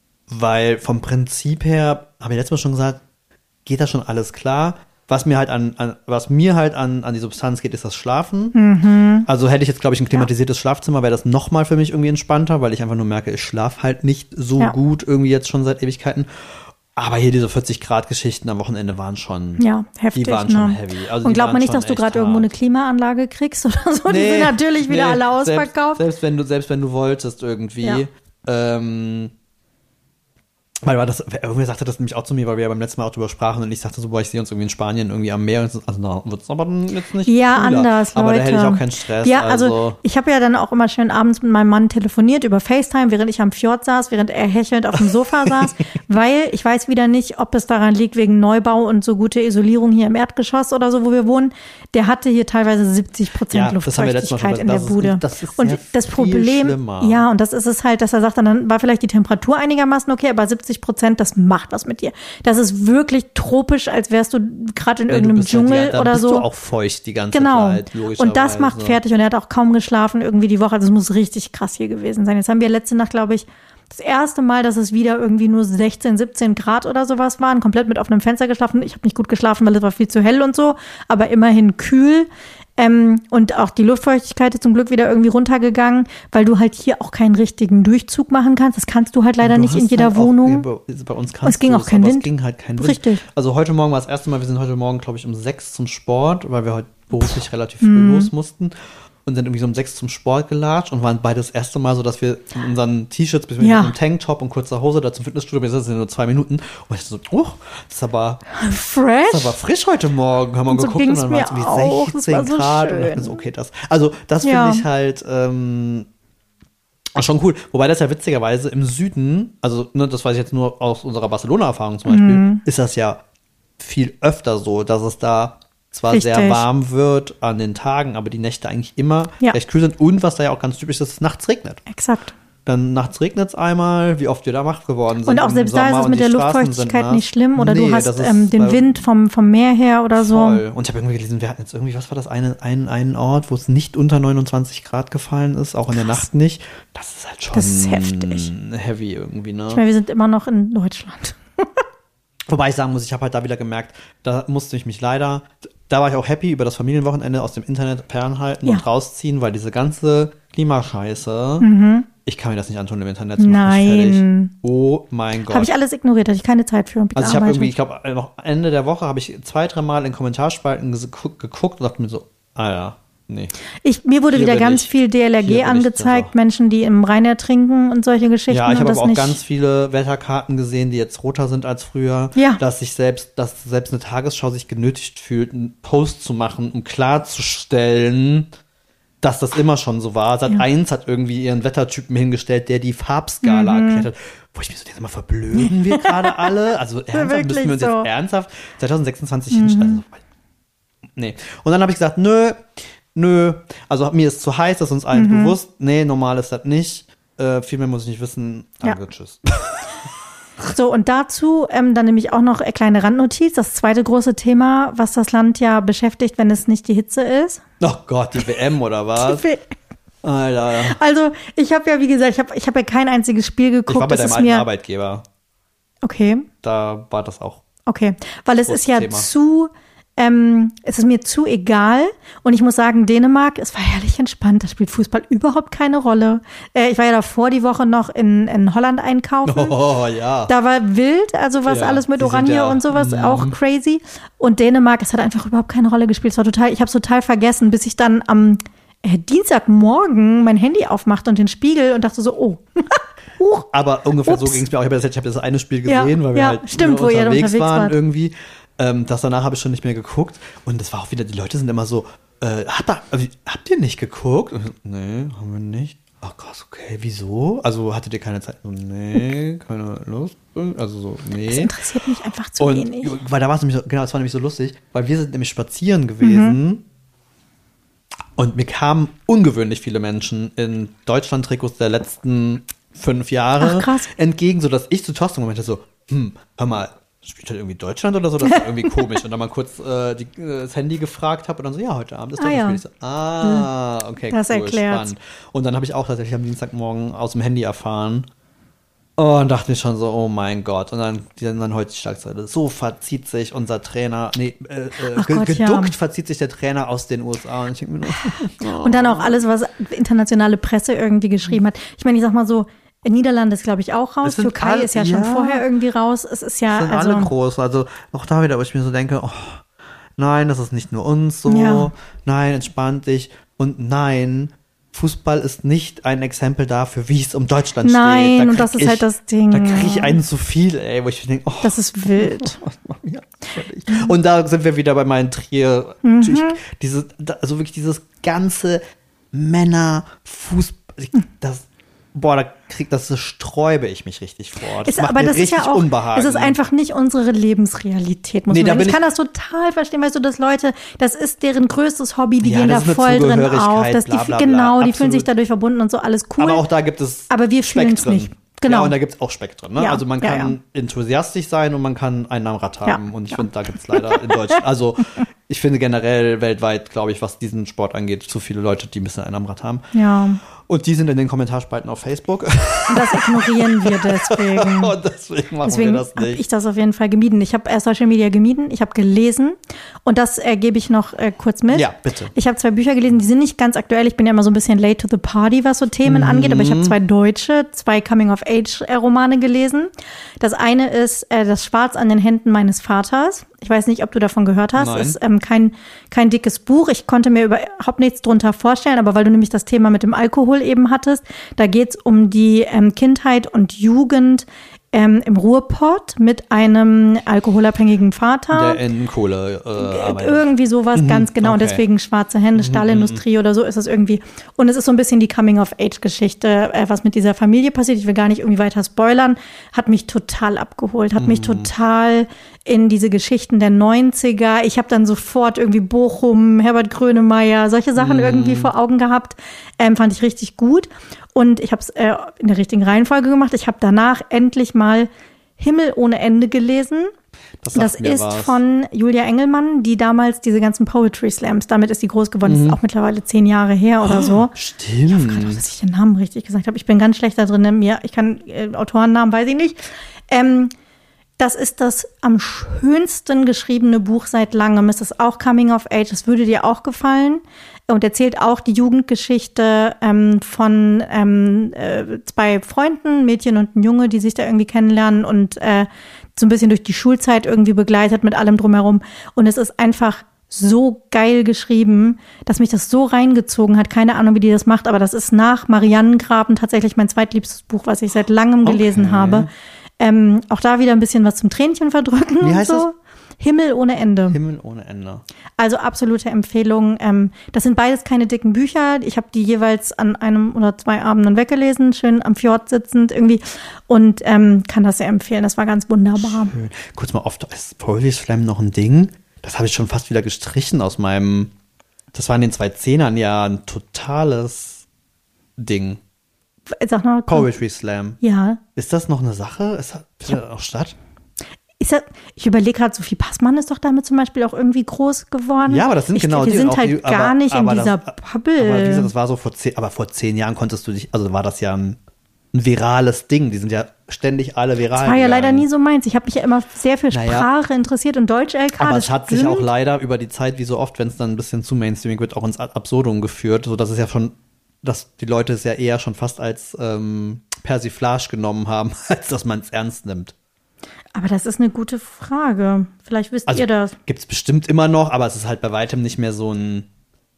weil vom Prinzip her, habe ich letztes Mal schon gesagt, geht da schon alles klar. Was mir halt an, an was mir halt an, an die Substanz geht, ist das Schlafen. Mhm. Also hätte ich jetzt, glaube ich, ein klimatisiertes ja. Schlafzimmer, wäre das noch mal für mich irgendwie entspannter, weil ich einfach nur merke, ich schlafe halt nicht so ja. gut irgendwie jetzt schon seit Ewigkeiten. Aber hier diese vierzig-Grad-Geschichten am Wochenende waren schon, ja, heftig, die waren ne? schon heavy. Also und glaubt man nicht, dass du gerade irgendwo eine Klimaanlage kriegst oder so? Nee, die sind natürlich wieder nee, alle ausverkauft. Selbst, selbst, wenn du, selbst wenn du wolltest irgendwie. Ja. Ähm, Weil war das, irgendwer sagte das nämlich auch zu mir, weil wir ja beim letzten Mal auch drüber sprachen und ich sagte so, boah, ich sehe uns irgendwie in Spanien irgendwie am Meer. Also da wird es aber jetzt nicht Ja, cooler. anders, Leute. Aber da hätte ich auch keinen Stress. Ja, also, also ich habe ja dann auch immer schön abends mit meinem Mann telefoniert über FaceTime, während ich am Fjord saß, während er hechelnd auf dem Sofa saß, weil ich weiß wieder nicht, ob es daran liegt wegen Neubau und so gute Isolierung hier im Erdgeschoss oder so, wo wir wohnen. Der hatte hier teilweise siebzig Prozent ja, Luftfeuchtigkeit in der das Bude. Ist, das ist und ja das viel Problem, schlimmer. ja, und das ist es halt, dass er sagt, dann war vielleicht die Temperatur einigermaßen okay, aber siebzig Prozent, das macht was mit dir. Das ist wirklich tropisch, als wärst du gerade in ja, irgendeinem bist Dschungel halt, ja, oder bist so. Du auch feucht die ganze genau. Zeit, logischerweise. Und das macht fertig und er hat auch kaum geschlafen irgendwie die Woche. Also es muss richtig krass hier gewesen sein. Jetzt haben wir letzte Nacht, glaube ich, das erste Mal, dass es wieder irgendwie nur sechzehn, siebzehn Grad oder sowas waren, komplett mit offenem Fenster geschlafen. Ich habe nicht gut geschlafen, weil es war viel zu hell und so, aber immerhin kühl. Ähm, und auch die Luftfeuchtigkeit ist zum Glück wieder irgendwie runtergegangen, weil du halt hier auch keinen richtigen Durchzug machen kannst. Das kannst du halt leider du nicht in jeder halt Wohnung. Auch, bei uns kannst und es ging du auch kein aber Wind. Es ging halt kein Wind. Richtig. Also heute Morgen war das erste Mal, wir sind heute Morgen, glaube ich, um sechs zum Sport, weil wir heute beruflich relativ früh Mhm. los mussten. Und sind irgendwie so um sechs zum Sport gelatscht und waren beide das erste Mal so, dass wir in unseren T-Shirts, bis wir Ja. mit einem Tanktop und kurzer Hose da zum Fitnessstudio, wir sind nur zwei Minuten. Und ich so, oh, das ist aber, Fresh. das ist aber frisch heute Morgen, haben wir Und so geguckt und ging's dann mir waren es auch. wie Das sechzehn war so Grad und schön. dachte mir so, okay, das, also das Ja. finde ich halt, ähm, schon cool. Wobei das ja witzigerweise im Süden, also ne, das weiß ich jetzt nur aus unserer Barcelona-Erfahrung zum Beispiel, Mhm. ist das ja viel öfter so, dass es da zwar Richtig. sehr warm wird an den Tagen, aber die Nächte eigentlich immer Ja. recht kühl sind. Und was da ja auch ganz typisch ist, dass es nachts regnet. Exakt. Dann nachts regnet es einmal, wie oft wir da wach geworden sind. Und auch im selbst da Sommer ist es und mit die der Straßen sind Luftfeuchtigkeit nass. nicht schlimm oder Nee, du hast das ist ähm, den bei- Wind vom, vom Meer her oder so. Voll. Und ich habe irgendwie gelesen, wir hatten jetzt irgendwie, was war das, eine, einen, einen Ort, wo es nicht unter neunundzwanzig Grad gefallen ist, auch in der Nacht nicht. Das ist halt schon Das ist heftig. heavy irgendwie, ne? Ich meine, wir sind immer noch in Deutschland. Wobei ich sagen muss, ich habe halt da wieder gemerkt, da musste ich mich leider, da war ich auch happy über das Familienwochenende aus dem Internet fernhalten Ja. und rausziehen, weil diese ganze Klimascheiße, ich kann mir das nicht antun im Internet. Das macht mich Nein. fertig. Oh mein Gott. Habe ich alles ignoriert, hatte ich keine Zeit für. also ich habe irgendwie, ich glaube, noch Ende der Woche habe ich zwei, dreimal in Kommentarspalten geguckt, geguckt und dachte mir so, ah ja, nee. Ich, mir wurde Hier wieder bin ganz ich. viel D L R Hier G bin ich, angezeigt, das auch. Menschen, die im Rhein ertrinken und solche Geschichten. Ja, ich und habe das aber auch nicht, ganz viele Wetterkarten gesehen, die jetzt roter sind als früher. Ja. Dass sich selbst, dass selbst eine Tagesschau sich genötigt fühlt, einen Post zu machen, um klarzustellen, dass das immer schon so war. Sat Ja. eins hat irgendwie ihren Wettertypen hingestellt, der die Farbskala Mhm. erklärt hat. Wo ich mir so denke, mal verblöden wir gerade alle? Also ernsthaft, wirklich müssen wir uns so. jetzt ernsthaft zwanzig sechsundzwanzig Mhm. hinstellen? Also, nee. Und dann habe ich gesagt, nö, nö, also mir ist zu heiß, das ist uns allen Mhm. bewusst. Nee, normal ist das nicht. Äh, viel mehr muss ich nicht wissen. Danke, Ja. tschüss. So, und dazu ähm, dann nämlich auch noch eine kleine Randnotiz. Das zweite große Thema, was das Land ja beschäftigt, wenn es nicht die Hitze ist. Oh Gott, die W M oder was? Alter. Also, ich habe ja, wie gesagt, ich habe ich hab ja kein einziges Spiel Ich geguckt. war bei das deinem ist alten mir, Arbeitgeber. Okay, Da war das auch. okay. Weil es Großes ist ja Thema. zu, ähm, es ist mir zu egal. Und ich muss sagen, Dänemark, es war herrlich entspannt. Da spielt Fußball überhaupt keine Rolle. Äh, ich war ja davor die Woche noch in, in Holland einkaufen. Oh ja. Da war wild, also was Ja, alles mit die sind Oranje ja- und sowas, Mhm. auch crazy. Und Dänemark, es hat einfach überhaupt keine Rolle gespielt. Es war total, ich habe es total vergessen, bis ich dann am äh, Dienstagmorgen mein Handy aufmachte und den Spiegel und dachte so, oh. Huch. Aber ungefähr so Ups. ging es mir auch. Ich habe das, ich hab das eine Spiel Ja, gesehen, weil wir ja, halt stimmt, ne, wo ihr da unterwegs, unterwegs waren wart. irgendwie. Ähm, das danach habe ich schon nicht mehr geguckt. Und das war auch wieder, die Leute sind immer so, äh, hat da, also, habt ihr nicht geguckt? Und ich so, nee, haben wir nicht. Ach krass, okay, wieso? Also hattet ihr keine Zeit? So, nee, keine Lust. Also so, Das nee. interessiert mich einfach zu Und wenig. weil da war es nämlich so, genau, es war nämlich so lustig, weil wir sind nämlich spazieren gewesen Mhm. und mir kamen ungewöhnlich viele Menschen in Deutschland-Trikots der letzten fünf Jahre Ach, krass. entgegen, sodass ich zu Thorsten meinte so, hm, hör mal, spielt halt irgendwie Deutschland oder so? Das ist irgendwie komisch. Und dann mal kurz äh, die, äh, das Handy gefragt habe und dann so, ja, heute Abend ist Ah, Deutschland. ja. Ich so, ah, okay, Das cool, erklärt's. spannend. Und dann habe ich auch tatsächlich am Dienstagmorgen aus dem Handy erfahren, oh, und dachte mir schon so, oh mein Gott. Und dann, die dann heute die Schlagzeile. So verzieht sich unser Trainer, nee, äh, äh, Ach ge Gott, geduckt ja. verzieht sich der Trainer aus den U S A. Und ich denke mir nur, Und dann auch alles, was internationale Presse irgendwie geschrieben hat. Ich meine, ich sag mal so, Niederlande ist, glaube ich, auch raus. Es sind Türkei alle- ist ja schon ja. vorher irgendwie raus. Es ist ja, sind also, alle groß. Also auch da wieder, wo ich mir so denke, oh, nein, das ist nicht nur uns so. Ja. Nein, entspannt dich. Und nein, Fußball ist nicht ein Exempel dafür, wie es um Deutschland Nein, steht. Nein, und das ist ich, halt das Ding. Da kriege ich einen zu viel, ey, wo ich denke, oh. Das ist wild. Ja, und da sind wir wieder bei meinen Trier. Mhm. Ich, diese, also wirklich dieses ganze Männer-Fußball, das Boah, da krieg, das sträube ich mich richtig vor. Das ist, macht aber mir das richtig ist ja auch, Unbehagen. es ist einfach nicht unsere Lebensrealität, muss nee, man da sagen. bin Ich kann ich, das total verstehen, weißt du, dass Leute, das ist deren größtes Hobby, die ja, gehen da voll drin auf. Dass bla, die, bla, bla, genau, die absolut. fühlen sich dadurch verbunden und so, alles cool. Aber auch da gibt es Aber wir fühlen es nicht. Genau. Ja, und da gibt es auch Spektren. Ne? Ja, also man ja, kann ja. enthusiastisch sein und man kann einen am Rad haben. Ja, und ich ja. finde, da gibt es leider in Deutschland, also ich finde generell weltweit, glaube ich, was diesen Sport angeht, zu viele Leute, die ein bisschen einen am Rad haben. Ja. Und die sind in den Kommentarspalten auf Facebook. Und das ignorieren wir deswegen. Und deswegen machen deswegen wir das nicht. habe ich das auf jeden Fall gemieden. Ich habe erst Social Media gemieden, ich habe gelesen und das äh, gebe ich noch äh, kurz mit. Ja, bitte. Ich habe zwei Bücher gelesen, die sind nicht ganz aktuell. Ich bin ja immer so ein bisschen late to the party, was so Themen Mhm. angeht, aber ich habe zwei deutsche, zwei Coming-of-Age-Romane gelesen. Das eine ist äh, Das Schwarz an den Händen meines Vaters. Ich weiß nicht, ob du davon gehört hast. Nein. Ist ähm, kein, kein dickes Buch. Ich konnte mir überhaupt nichts drunter vorstellen, aber weil du nämlich das Thema mit dem Alkohol eben hattest, da geht's um die ähm, Kindheit und Jugend ähm, im Ruhrpott mit einem alkoholabhängigen Vater. Der in Kohle äh, arbeitet. Irgendwie sowas, Mhm, ganz genau. Und okay. deswegen schwarze Hände, Stahlindustrie oder so ist es irgendwie. Und es ist so ein bisschen die Coming-of-Age-Geschichte, äh, was mit dieser Familie passiert. Ich will gar nicht irgendwie weiter spoilern. Hat mich total abgeholt, hat mich total in diese Geschichten der neunziger. Ich habe dann sofort irgendwie Bochum, Herbert Grönemeyer, solche Sachen irgendwie vor Augen gehabt. Ähm, fand ich richtig gut. Und ich habe es äh, in der richtigen Reihenfolge gemacht. Ich habe danach endlich mal Himmel ohne Ende gelesen. Das, sagt Das mir ist was. von Julia Engelmann, die damals diese ganzen Poetry Slams, damit ist sie groß geworden. Das ist auch mittlerweile zehn Jahre her oder so. Stimmt. Ich hoffe gerade, dass ich den Namen richtig gesagt habe. Ich bin ganz schlecht da drin. Mir, ich kann äh, Autorennamen weiß ich nicht. Ähm, das ist das am schönsten geschriebene Buch seit langem. Es ist auch Coming of Age. Das würde dir auch gefallen. Und erzählt auch die Jugendgeschichte ähm, von ähm, äh, zwei Freunden, Mädchen und ein Junge, die sich da irgendwie kennenlernen und äh, so ein bisschen durch die Schulzeit irgendwie begleitet mit allem drumherum. Und es ist einfach so geil geschrieben, dass mich das so reingezogen hat. Keine Ahnung, wie die das macht, aber das ist nach Mariannengraben tatsächlich mein zweitliebstes Buch, was ich seit langem gelesen Okay. habe. Ähm, auch da wieder ein bisschen was zum Tränchen verdrücken Wie und heißt so. das? Himmel ohne Ende. Himmel ohne Ende. Also absolute Empfehlung. Ähm, das sind beides keine dicken Bücher. Ich habe die jeweils an einem oder zwei Abenden weggelesen, schön am Fjord sitzend irgendwie und ähm, kann das sehr empfehlen. Das war ganz wunderbar. Schön. Kurz mal oft, ist Poetry Slam noch ein Ding? Das habe ich schon fast wieder gestrichen aus meinem, das war in den zweitausendern ja ein totales Ding. Sag mal. Poetry Slam. Ja. Ist das noch eine Sache? Ist das, findet das auch statt? Ist das, ich überlege gerade, Sophie Passmann ist doch damit zum Beispiel auch irgendwie groß geworden. Ja, aber das sind ich, genau wir die. sind auch halt die, gar aber, nicht aber in dieser das, Bubble. Aber wie gesagt, das war so vor zehn, aber vor zehn Jahren konntest du dich, also war das ja ein, ein virales Ding. Die sind ja ständig alle viral. Das war ja gegangen. leider nie so meins. Ich habe mich ja immer sehr für Naja. Sprache interessiert und Deutsch-L K. Aber das es hat sich stimmt. auch leider über die Zeit, wie so oft, wenn es dann ein bisschen zu Mainstreaming wird, auch ins Absurdum geführt, sodass es ja schon, dass die Leute es ja eher schon fast als ähm, Persiflage genommen haben, als dass man es ernst nimmt. Aber das ist eine gute Frage. Vielleicht wisst Also ihr das. gibt es bestimmt immer noch, aber es ist halt bei weitem nicht mehr so ein.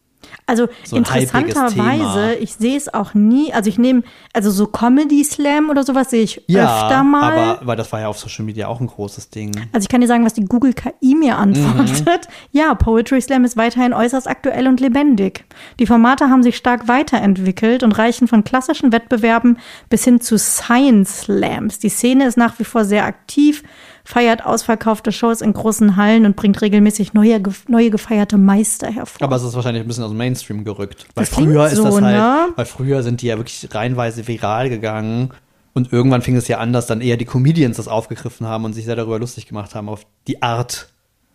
Also So ein hypiges interessanterweise, Thema. ich sehe es auch nie, also ich nehme, also so Comedy Slam oder sowas sehe ich öfter mal. aber weil das war ja auf Social Media auch ein großes Ding. Also ich kann dir sagen, was die Google K I mir antwortet. Mhm. Ja, Poetry Slam ist weiterhin äußerst aktuell und lebendig. Die Formate haben sich stark weiterentwickelt und reichen von klassischen Wettbewerben bis hin zu Science Slams. Die Szene ist nach wie vor sehr aktiv, feiert ausverkaufte Shows in großen Hallen und bringt regelmäßig neue, neue gefeierte Meister hervor. Aber es ist wahrscheinlich ein bisschen aus dem Mainstream gerückt. Weil Das klingt früher ist so, das halt, ne? weil früher sind die ja wirklich reihenweise viral gegangen und irgendwann fing es ja an, dass dann eher die Comedians das aufgegriffen haben und sich sehr darüber lustig gemacht haben, auf die Art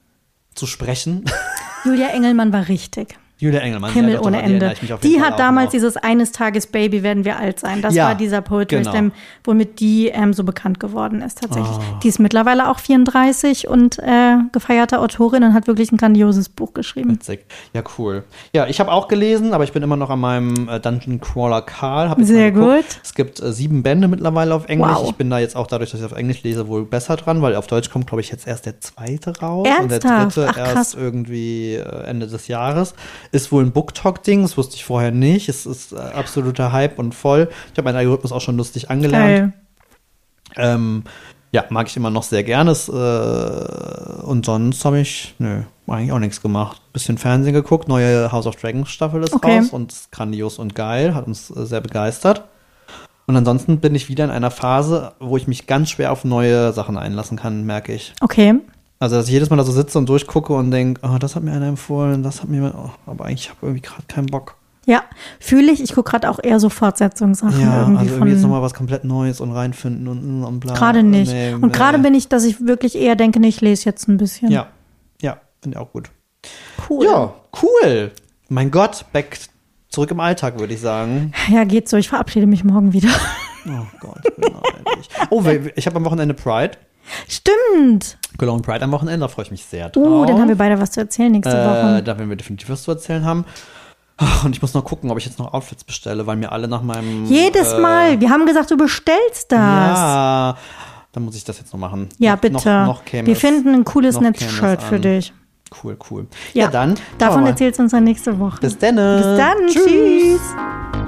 zu sprechen. Julia Engelmann war richtig. Julia Engelmann. Himmel ja, doch, ohne daran erinnere Ende. ich mich auf jeden Die Fall hat auch damals noch. dieses Eines Tages Baby werden wir alt sein. Das Ja, war dieser Poetry genau. Slam, womit die ähm, so bekannt geworden ist tatsächlich. Oh. Die ist mittlerweile auch vierunddreißig und äh, gefeierte Autorin und hat wirklich ein grandioses Buch geschrieben. Witzig. Ja, cool. Ja, ich habe auch gelesen, aber ich bin immer noch an meinem äh, Dungeon Crawler Karl. Hab jetzt Sehr mal geguckt. gut. Es gibt äh, sieben Bände mittlerweile auf Englisch. Wow. Ich bin da jetzt auch dadurch, dass ich auf Englisch lese, wohl besser dran, weil auf Deutsch kommt, glaube ich, jetzt erst der zweite raus. Und der Ernsthaft? dritte Ach, krass. erst irgendwie äh, Ende des Jahres. Ist wohl ein BookTok-Ding, das wusste ich vorher nicht. Es ist äh, absoluter Hype und voll. Ich habe meinen Algorithmus auch schon lustig angelernt. Ähm, ja, mag ich immer noch sehr gerne. Es, äh, und sonst habe ich, nö, eigentlich auch nichts gemacht. Bisschen Fernsehen geguckt, neue House of Dragons Staffel ist Okay. raus und ist grandios und geil, hat uns äh, sehr begeistert. Und ansonsten bin ich wieder in einer Phase, wo ich mich ganz schwer auf neue Sachen einlassen kann, merke ich. Okay. Also, dass ich jedes Mal da so sitze und durchgucke und denke, oh, das hat mir einer empfohlen, das hat mir, oh, aber eigentlich habe ich irgendwie gerade keinen Bock. Ja, fühle ich. Ich gucke gerade auch eher so Fortsetzungssachen Ja, irgendwie also von. irgendwie jetzt nochmal was komplett Neues und reinfinden und, und bla. Gerade nicht. Nee, und gerade nee. bin ich, dass ich wirklich eher denke, nee, ich lese jetzt ein bisschen. Ja, ja, finde ich auch gut. Cool. Ja, cool. Mein Gott, back zurück im Alltag, würde ich sagen. Ja, geht so. Ich verabschiede mich morgen wieder. Oh Gott, ich bin neidisch. Oh, weil ich habe am Wochenende Pride. Stimmt. Cologne Pride am Wochenende, da freue ich mich sehr drauf. Uh, dann haben wir beide was zu erzählen nächste äh, Woche. Da werden wir definitiv was zu erzählen haben. Ach, und ich muss noch gucken, ob ich jetzt noch Outfits bestelle, weil mir alle nach meinem... Jedes äh, Mal. Wir haben gesagt, du bestellst das. Ja, dann muss ich das jetzt noch machen. Ja, noch, bitte. Noch, noch käme wir es- finden ein cooles noch käme es Netzshirt für an. dich. Cool, cool. Ja, Ja, dann. Davon schauen wir mal. erzählst du uns dann nächste Woche. Bis dann. Bis dann. Tschüss. Tschüss.